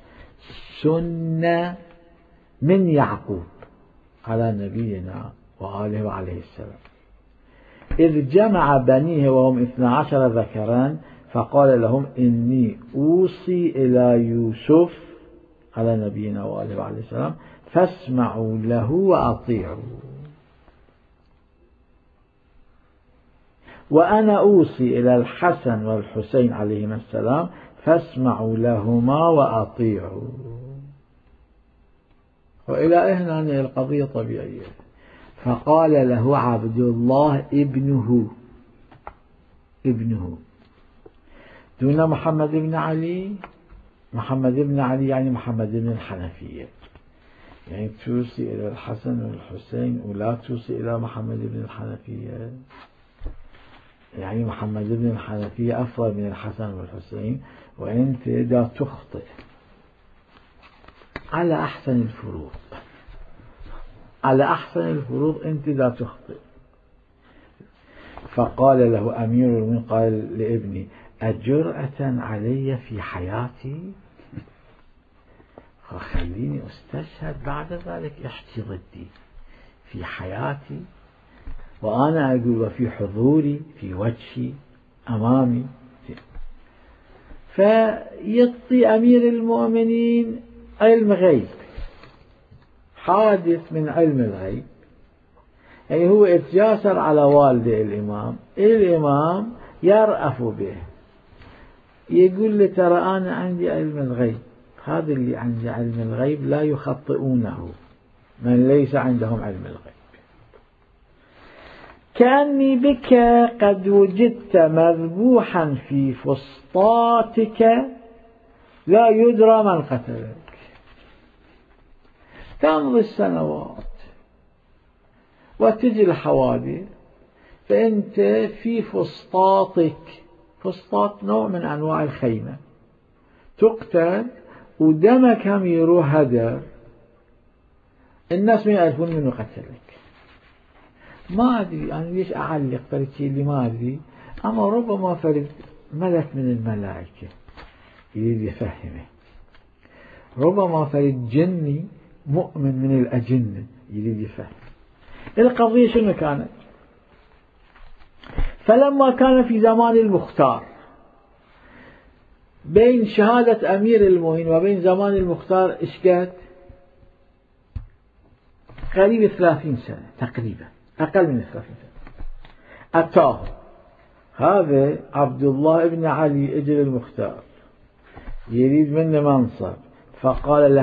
سنة من يعقوب على نبينا وآله وعليه السلام، إذ جمع بنيه وهم 12 ذكرا، فقال لهم إني أوصي إلى يوسف على نبينا وآله وعليه السلام فاسمعوا له وأطيعوا، وأنا أوصي إلى الحسن والحسين عليهما السلام فاسمعوا لهما وأطيعوا. وإلى هنا القضية طبيعية. فقال له عبد الله ابنه دون محمد بن علي. محمد بن علي يعني محمد بن الحنفية، يعني توصي إلى الحسن والحسين ولا توصي إلى محمد بن الحنفية، يعني محمد بن الحنفية أفضل من الحسن والحسين، وأنت إذا تخطئ على أحسن الفروض أنت إذا تخطئ. فقال له أمير المؤمنين قال لابني أجرأة علي في حياتي؟ خليني أستشهد بعد ذلك احكي ضدي في حياتي، وأنا أقول وفي حضوري في وجهي أمامي. فيعطي أمير المؤمنين علم غيب، حادث من علم الغيب، يعني هو اتجاسر على والده الإمام يرأف به، يقول له ترى أنا عندي علم الغيب، هذا اللي عندي علم الغيب لا يخطئونه من ليس عندهم علم الغيب. كأني بك قد وجدت مذبوحا في فسطاطك لا يدرى من قتلك. تمضي السنوات وتجي الحوادث، فأنت في فسطاطك، فسطاط نوع من أنواع الخيمة، تقتل ودمك هم يروح هدر، الناس ما يعرفون منه قتلك. ما أدري أنا ليش أعلق فرد شيء اللي ما أدري، أما ربما فرد ملك من الملائكة يريد يفهمه، ربما فرد جني مؤمن من الأجنة يريد يفهم. القضية شنو كانت؟ فلما كان في زمان المختار، بين شهادة أمير المؤمنين وبين زمان المختار إشكال قريب 30 سنة تقريبا، أقل من 30 سنة. أتاه هذا عبد الله بن علي ابن المختار يريد منه منصب، فقال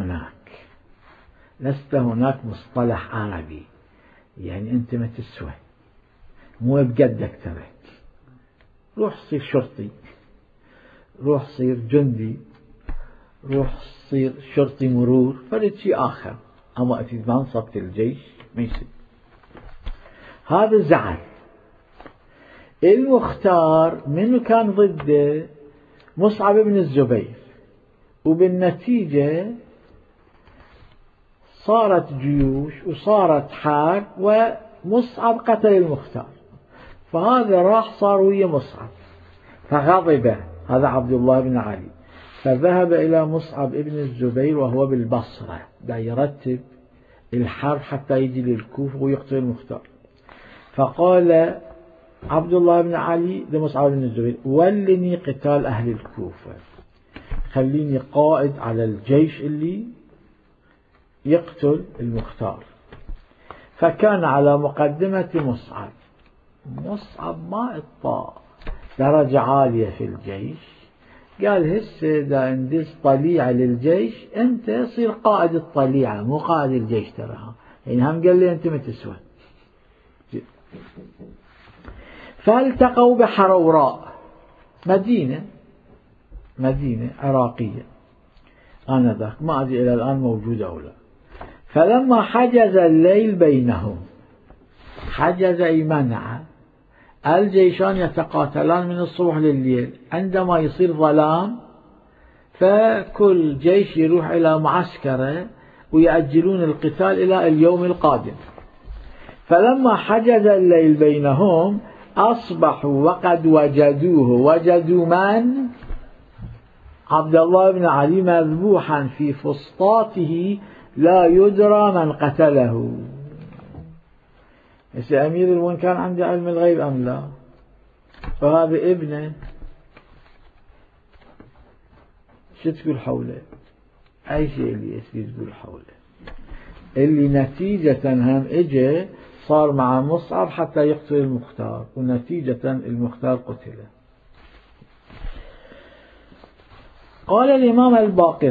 لست هناك مصطلح عربي، يعني أنت ما تسوى، مو بقدك ترك، روح صير شرطي، روح صير جندي، روح صير شرطي مرور، فرد شيء آخر، أما أتي منصب الجيش ما يصير. هذا زعل. المختار منه كان ضده مصعب بن الزبير، وبالنتيجة صارت جيوش وصارت حرب ومصعب قتل المختار، فهذا راح صار ويا مصعب فغضب هذا عبد الله بن علي، فذهب إلى مصعب بن الزبير وهو بالبصرة دا يرتب الحرب حتى يجي للكوفة ويقتل المختار، فقال عبد الله بن علي لمصعب بن الزبير ولني قتال أهل الكوفة، خليني قائد على الجيش اللي يقتل المختار. فكان على مقدمة مصعب. مصعب ما اطاع درجة عالية في الجيش، قال هسه دا اندز طليعة للجيش انت صير قائد الطليعة مو قائد الجيش تراها، يعني هم قال لي انت ما تسوى. فالتقوا بحروراء، مدينة عراقية آنذاك، ما أدري إلى الآن موجودة أو لا. فلما حجز الليل بينهم، حجز أي منع، الجيشان يتقاتلان من الصبح لليل، عندما يصير ظلام فكل جيش يروح إلى معسكره ويأجلون القتال إلى اليوم القادم. فلما حجز الليل بينهم أصبحوا وقد وجدوا من؟ عبد الله بن علي مذبوحا في فسطاته لا يدرى من قتله. هسه أمير المؤمنين كان عنده علم الغيب أم لا؟ فهذا ابنه شو تقول حوله؟ أي شيء اللي تقول حوله، اللي نتيجة هم اجى صار مع مصعب حتى يقتل المختار، ونتيجة المختار قتل. قال الإمام الباقر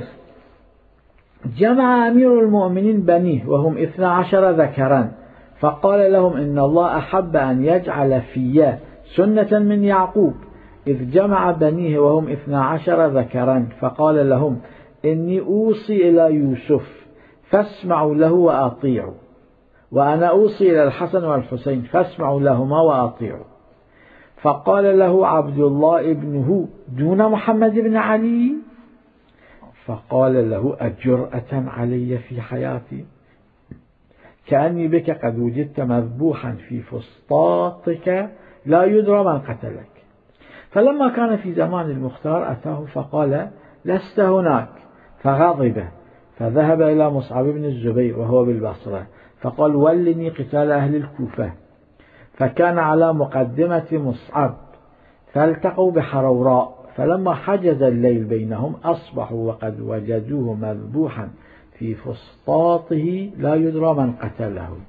جمع أمير المؤمنين بنيه وهم 12 ذكرا، فقال لهم إن الله أحب أن يجعل في سنة من يعقوب، إذ جمع بنيه وهم 12 ذكرا، فقال لهم إني أوصي إلى يوسف فاسمعوا له وأطيعوا، وأنا أوصي إلى الحسن والحسين فاسمعوا لهما وأطيعوا. فقال له عبد الله ابنه دون محمد بن علي، فقال له أجرأة علي في حياتي، كأني بك قد وجدت مذبوحا في فسطاطك لا يدرى من قتلك. فلما كان في زمان المختار أتاه فقال لست هناك، فغضب، فذهب إلى مصعب بن الزبير وهو بالبصرة فقال ولني قتال أهل الكوفة. فكان على مقدمة مصعب، فالتقوا بحروراء، فلما حجز الليل بينهم أصبحوا وقد وجدوه مذبوحا في فسطاطه لا يدرى من قتله.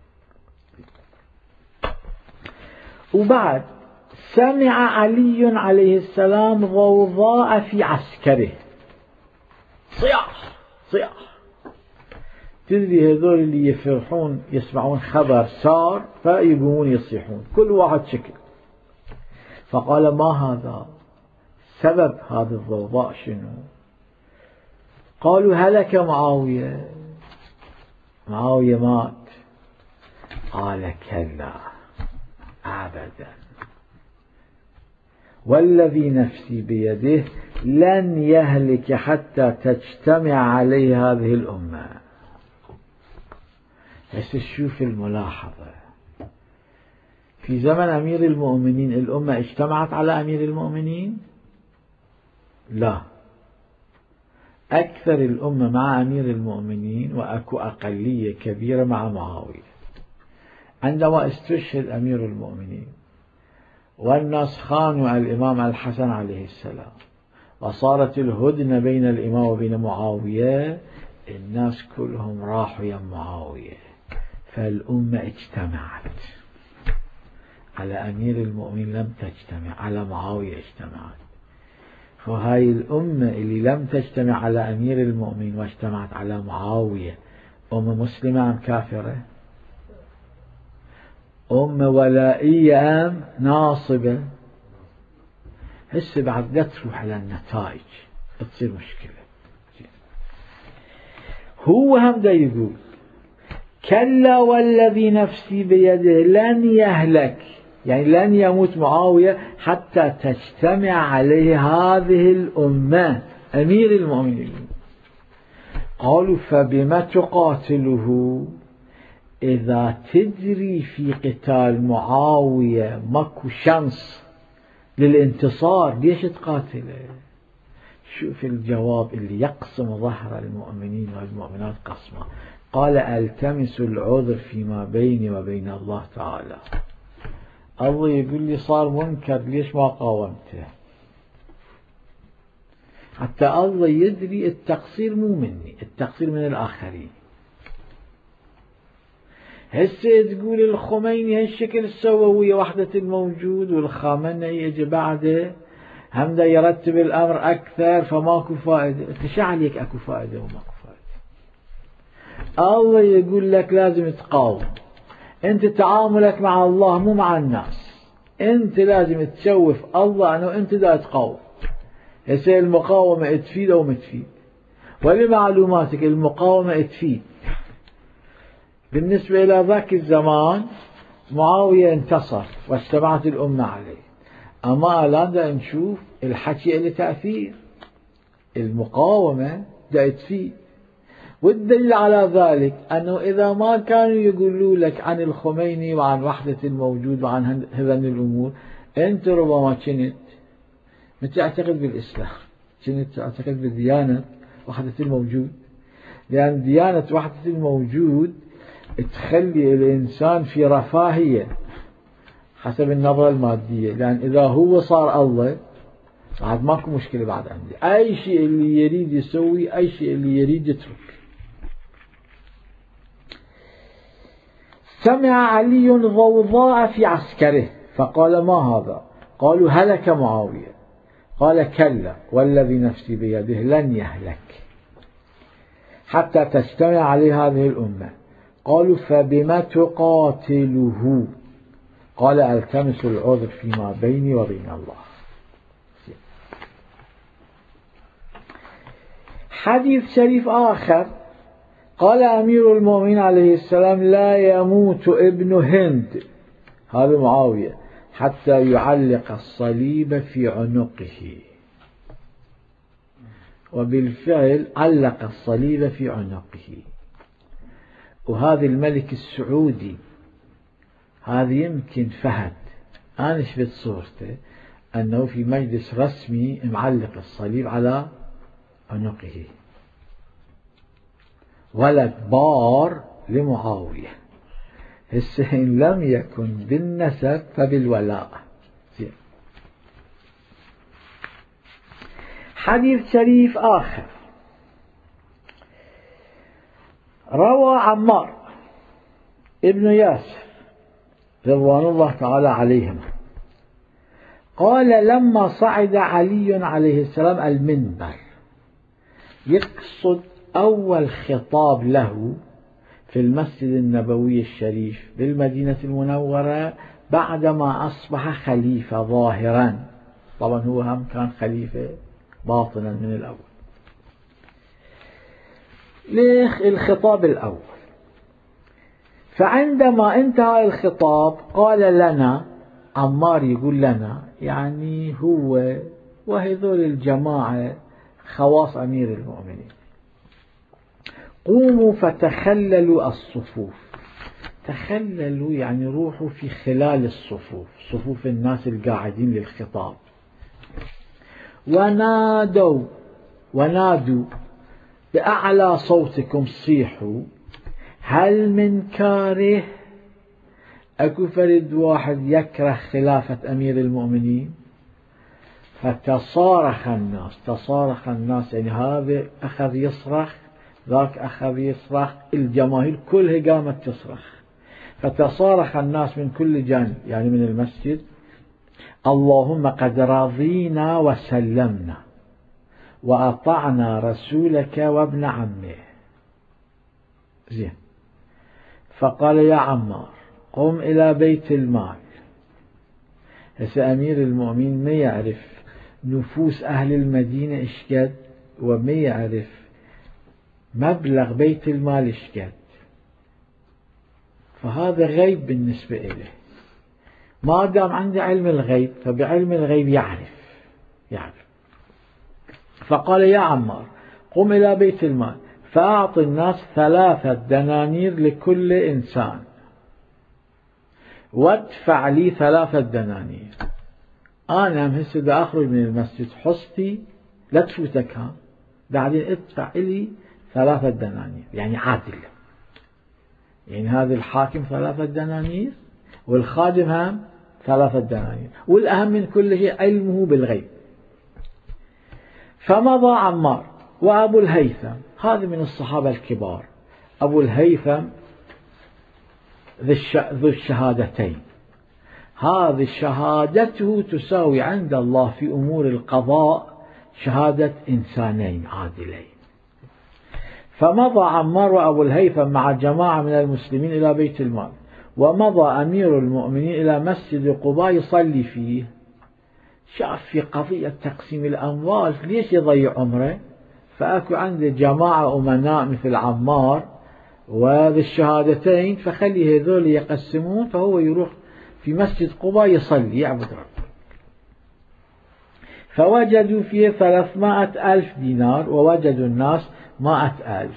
وبعد سمع علي عليه السلام ضوضاء في عسكره، صياح، تدري هذول اللي يفرحون يسمعون خبر صار فيقومون يصيحون كل واحد شكل. فقال ما هذا؟ سبب هذا الضوضاء شنو؟ قالوا هلك معاوية مات. قال كلا أبدا، والذي نفسي بيده لن يهلك حتى تجتمع عليه هذه الأمة. بس شوف الملاحظة، في زمن أمير المؤمنين الأمة اجتمعت على أمير المؤمنين؟ لا، أكثر الأمة مع أمير المؤمنين وأكو أقلية كبيرة مع معاوية. عندما استشهد أمير المؤمنين والناس خانوا الإمام الحسن عليه السلام وصارت الهدنة بين الإمام وبين معاوية، الناس كلهم راحوا يا معاوية، فالأمة اجتمعت على أمير المؤمنين، لم تجتمع على معاوية اجتمعت. فهاي الأمة اللي لم تجتمع على أمير المؤمنين واجتمعت على معاوية أمة مسلمة أم كافرة؟ أمة ولائية أم ناصبة؟ هسه بعد لا تروح على النتائج تصير مشكلة. هو هم دا يقول كلا والذي نفسي بيده لن يهلك يعني لن يموت معاوية حتى تجتمع عليه هذه الأمة أمير المؤمنين. قالوا فبما تقاتله إذا تدري في قتال معاوية ماكو شانس للانتصار ليش تقاتله؟ شوف الجواب اللي يقسم ظهر المؤمنين والمؤمنات قسمة. قال ألتمس العذر فيما بيني وبين الله تعالى. الله يقول لي صار منكر ليش ما قاومته؟ حتى الله يدري التقصير مو مني، التقصير من الآخرين. هسه تقول الخميني هالشكل سوى ويا وحدة الموجود، والخامنئي يجي بعده هم دا يرتب الأمر أكثر فماكو فائدة. شو عليك أكو فائدة وماكو فائدة؟ الله يقول لك لازم تقاوم. أنت تعاملك مع الله مو مع الناس، أنت لازم تشوف الله أنه أنت دا تقاوم. هسه المقاومة تفيد أو ما تفيد؟ ولمعلوماتك المقاومة تفيد. بالنسبة إلى ذاك الزمان معاوية انتصر واجتمعت الأمة عليه، أما الآن دا نشوف الحكي له تأثير، المقاومة دا تفيد. والدليل على ذلك أنه إذا ما كانوا يقولوا لك عن الخميني وعن وحدة الموجود وعن هذين الأمور، أنت ربما كنت متعتقد بالإسلام، كنت تعتقد بديانة وحدة الموجود، لأن ديانة وحدة الموجود تخلي الإنسان في رفاهية حسب النظرة المادية، لأن إذا هو صار الله بعد ماكو مشكلة بعد عندي، أي شيء اللي يريد يسوي، أي شيء اللي يريد يترك. سمع علي ضوضاء في عسكره فقال ما هذا؟ قالوا هلك معاوية. قال كلا والذي نفسي بيده لن يهلك حتى تجتمع عليه هذه الأمة. قالوا فبما تقاتله؟ قال ألتمس العذر فيما بيني وبين الله. حديث شريف آخر قال أمير المؤمنين عليه السلام لا يموت ابن هند، هذا معاوية، حتى يعلق الصليب في عنقه. وبالفعل علق الصليب في عنقه. وهذا الملك السعودي هذا يمكن فهد، أنا شفت صورته أنه في مجلس رسمي معلق الصليب على عنقه. ولد بار لمعاوية، هسه إن لم يكن بالنسب فبالولاء. حديث شريف آخر روى عمار ابن ياسر رضوان الله تعالى عليهما قال لما صعد علي عليه السلام المنبر، يقصد أول خطاب له في المسجد النبوي الشريف بالمدينة المنورة بعدما أصبح خليفة ظاهرا، طبعا هو هم كان خليفة باطنا من الأول. ليش الخطاب الأول؟ فعندما انتهى الخطاب قال لنا، عمار يقول لنا يعني هو وهذول الجماعة خواص أمير المؤمنين، قوموا فتخللوا الصفوف. تخللوا يعني روحوا في خلال الصفوف، صفوف الناس القاعدين للخطاب، ونادوا بأعلى صوتكم صيحوا هل من كاره؟ أكو فرد واحد يكره خلافة أمير المؤمنين؟ فتصارخ الناس، يعني هذا أخذ يصرخ ذاك أخذ يصرخ، الجماهير كلها قامت تصرخ، فتصارخ الناس من كل جانب يعني من المسجد اللهم قد رضينا وسلمنا وأطعنا رسولك وابن عمه. زين. فقال يا عمار قم إلى بيت المال. هسه أمير المؤمنين ما يعرف نفوس أهل المدينة إشكد، وما يعرف مبلغ بيت المال إشكد، فهذا غيب بالنسبة إليه. ما دام عنده علم الغيب فبعلم الغيب يعرف. فقال يا عمار قم إلى بيت المال فأعط الناس 3 دنانير لكل إنسان وادفع لي 3 دنانير. أنا هسه بدي أخرج من المسجد حصتي لا تفوتك بعدين ادفع لي 3 دنانير يعني عادل. يعني هذا الحاكم 3 دنانير والخادم هم 3 دنانير، والأهم من كل شيء علمه بالغيب. فمضى عمار وأبو الهيثم، هذا من الصحابة الكبار، أبو الهيثم ذو الشهادتين، هذه شهادته تساوي عند الله في أمور القضاء شهادة إنسانين عادلين. فمضى عمار وأبو الهيثم مع جماعة من المسلمين إلى بيت المال، ومضى أمير المؤمنين إلى مسجد قباء يصلي فيه. شاف في قضية تقسيم الأموال ليش يضيع عمره؟ فأكو عنده جماعة أمناء مثل عمار وذي الشهادتين، فخلي هذول يقسمون، فهو يروح في مسجد قباء يصلي يعبد ربه. فوجدوا فيه 300,000 دينار ووجدوا الناس 100,000.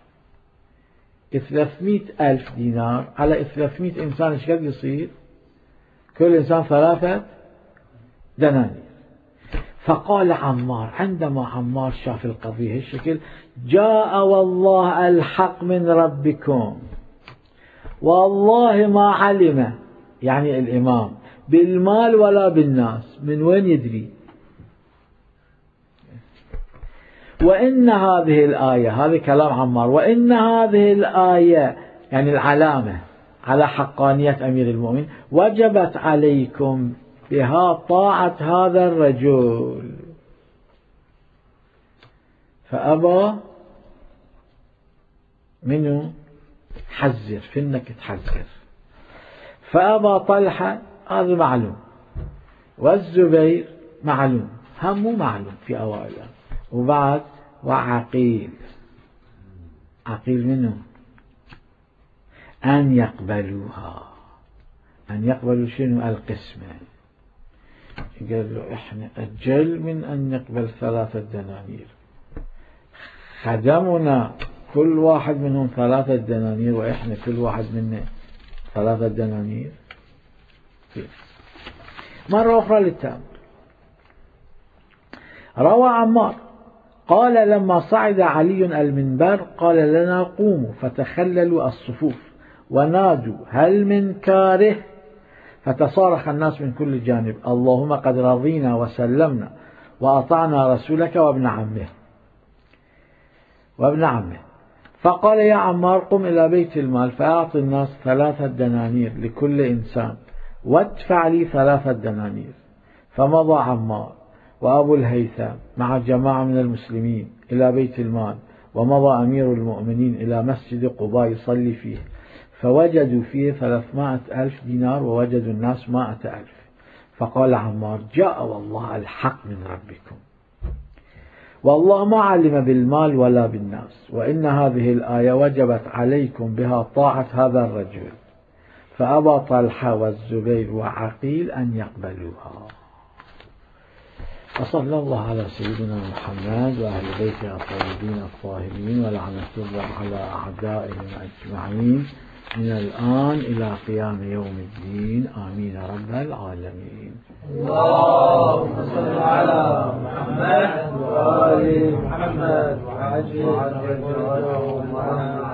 300,000 دينار على 300 إنسان ايش قد يصير؟ كل إنسان 3 دنانير. فقال عمار، عندما عمار شاف القضية هالشكل، جاء والله الحق من ربكم والله ما علم، يعني الإمام، بالمال ولا بالناس، من وين يدري؟ وإن هذه الآية، هذا كلام عمار، وإن هذه الآية يعني العلامة على حقانية أمير المؤمنين، وجبت عليكم بها طاعة هذا الرجل. فأبى منه حذر، فإنك تحذر. فأبى طلحة، هذا معلوم، والزبير معلوم، هم معلوم في أوائله، وبعد وعقيل، عقيل منه أن يقبلوها. أن يقبلوا شنو؟ القسمة. قال له إحنا أجل من أن نقبل 3 دنانير، خدمنا كل واحد منهم 3 دنانير وإحنا كل واحد منا 3 دنانير. مرة أخرى للتأمل. روى عمار قال لما صعد علي المنبر قال لنا قوموا، فتخللوا الصفوف ونادوا هل من كاره؟ فتصارخ الناس من كل جانب، اللهم قد رضينا وسلمنا وأطعنا رسولك وابن عمه. فقال يا عمار قم إلى بيت المال فأعط الناس 3 دنانير لكل إنسان وادفع لي 3 دنانير. فمضى عمار وأبو الهيثم مع جماعة من المسلمين إلى بيت المال، ومضى أمير المؤمنين إلى مسجد قباء يصلي فيه، فوجدوا فيه 300,000 دينار ووجدوا الناس 100,000. فقال عمار جاء والله الحق من ربكم والله ما علم بالمال ولا بالناس، وإن هذه الآية وجبت عليكم بها طاعة هذا الرجل. فأبى طلحة والزبير وعقيل أن يقبلوها. وصلى الله على سيدنا محمد وأهل بيته الطيبين الطاهرين، ولعنة الله على أعدائهم أجمعين من الآن إلى قيام يوم الدين، آمين رب العالمين. اللهم صل على محمد وآل محمد وعجل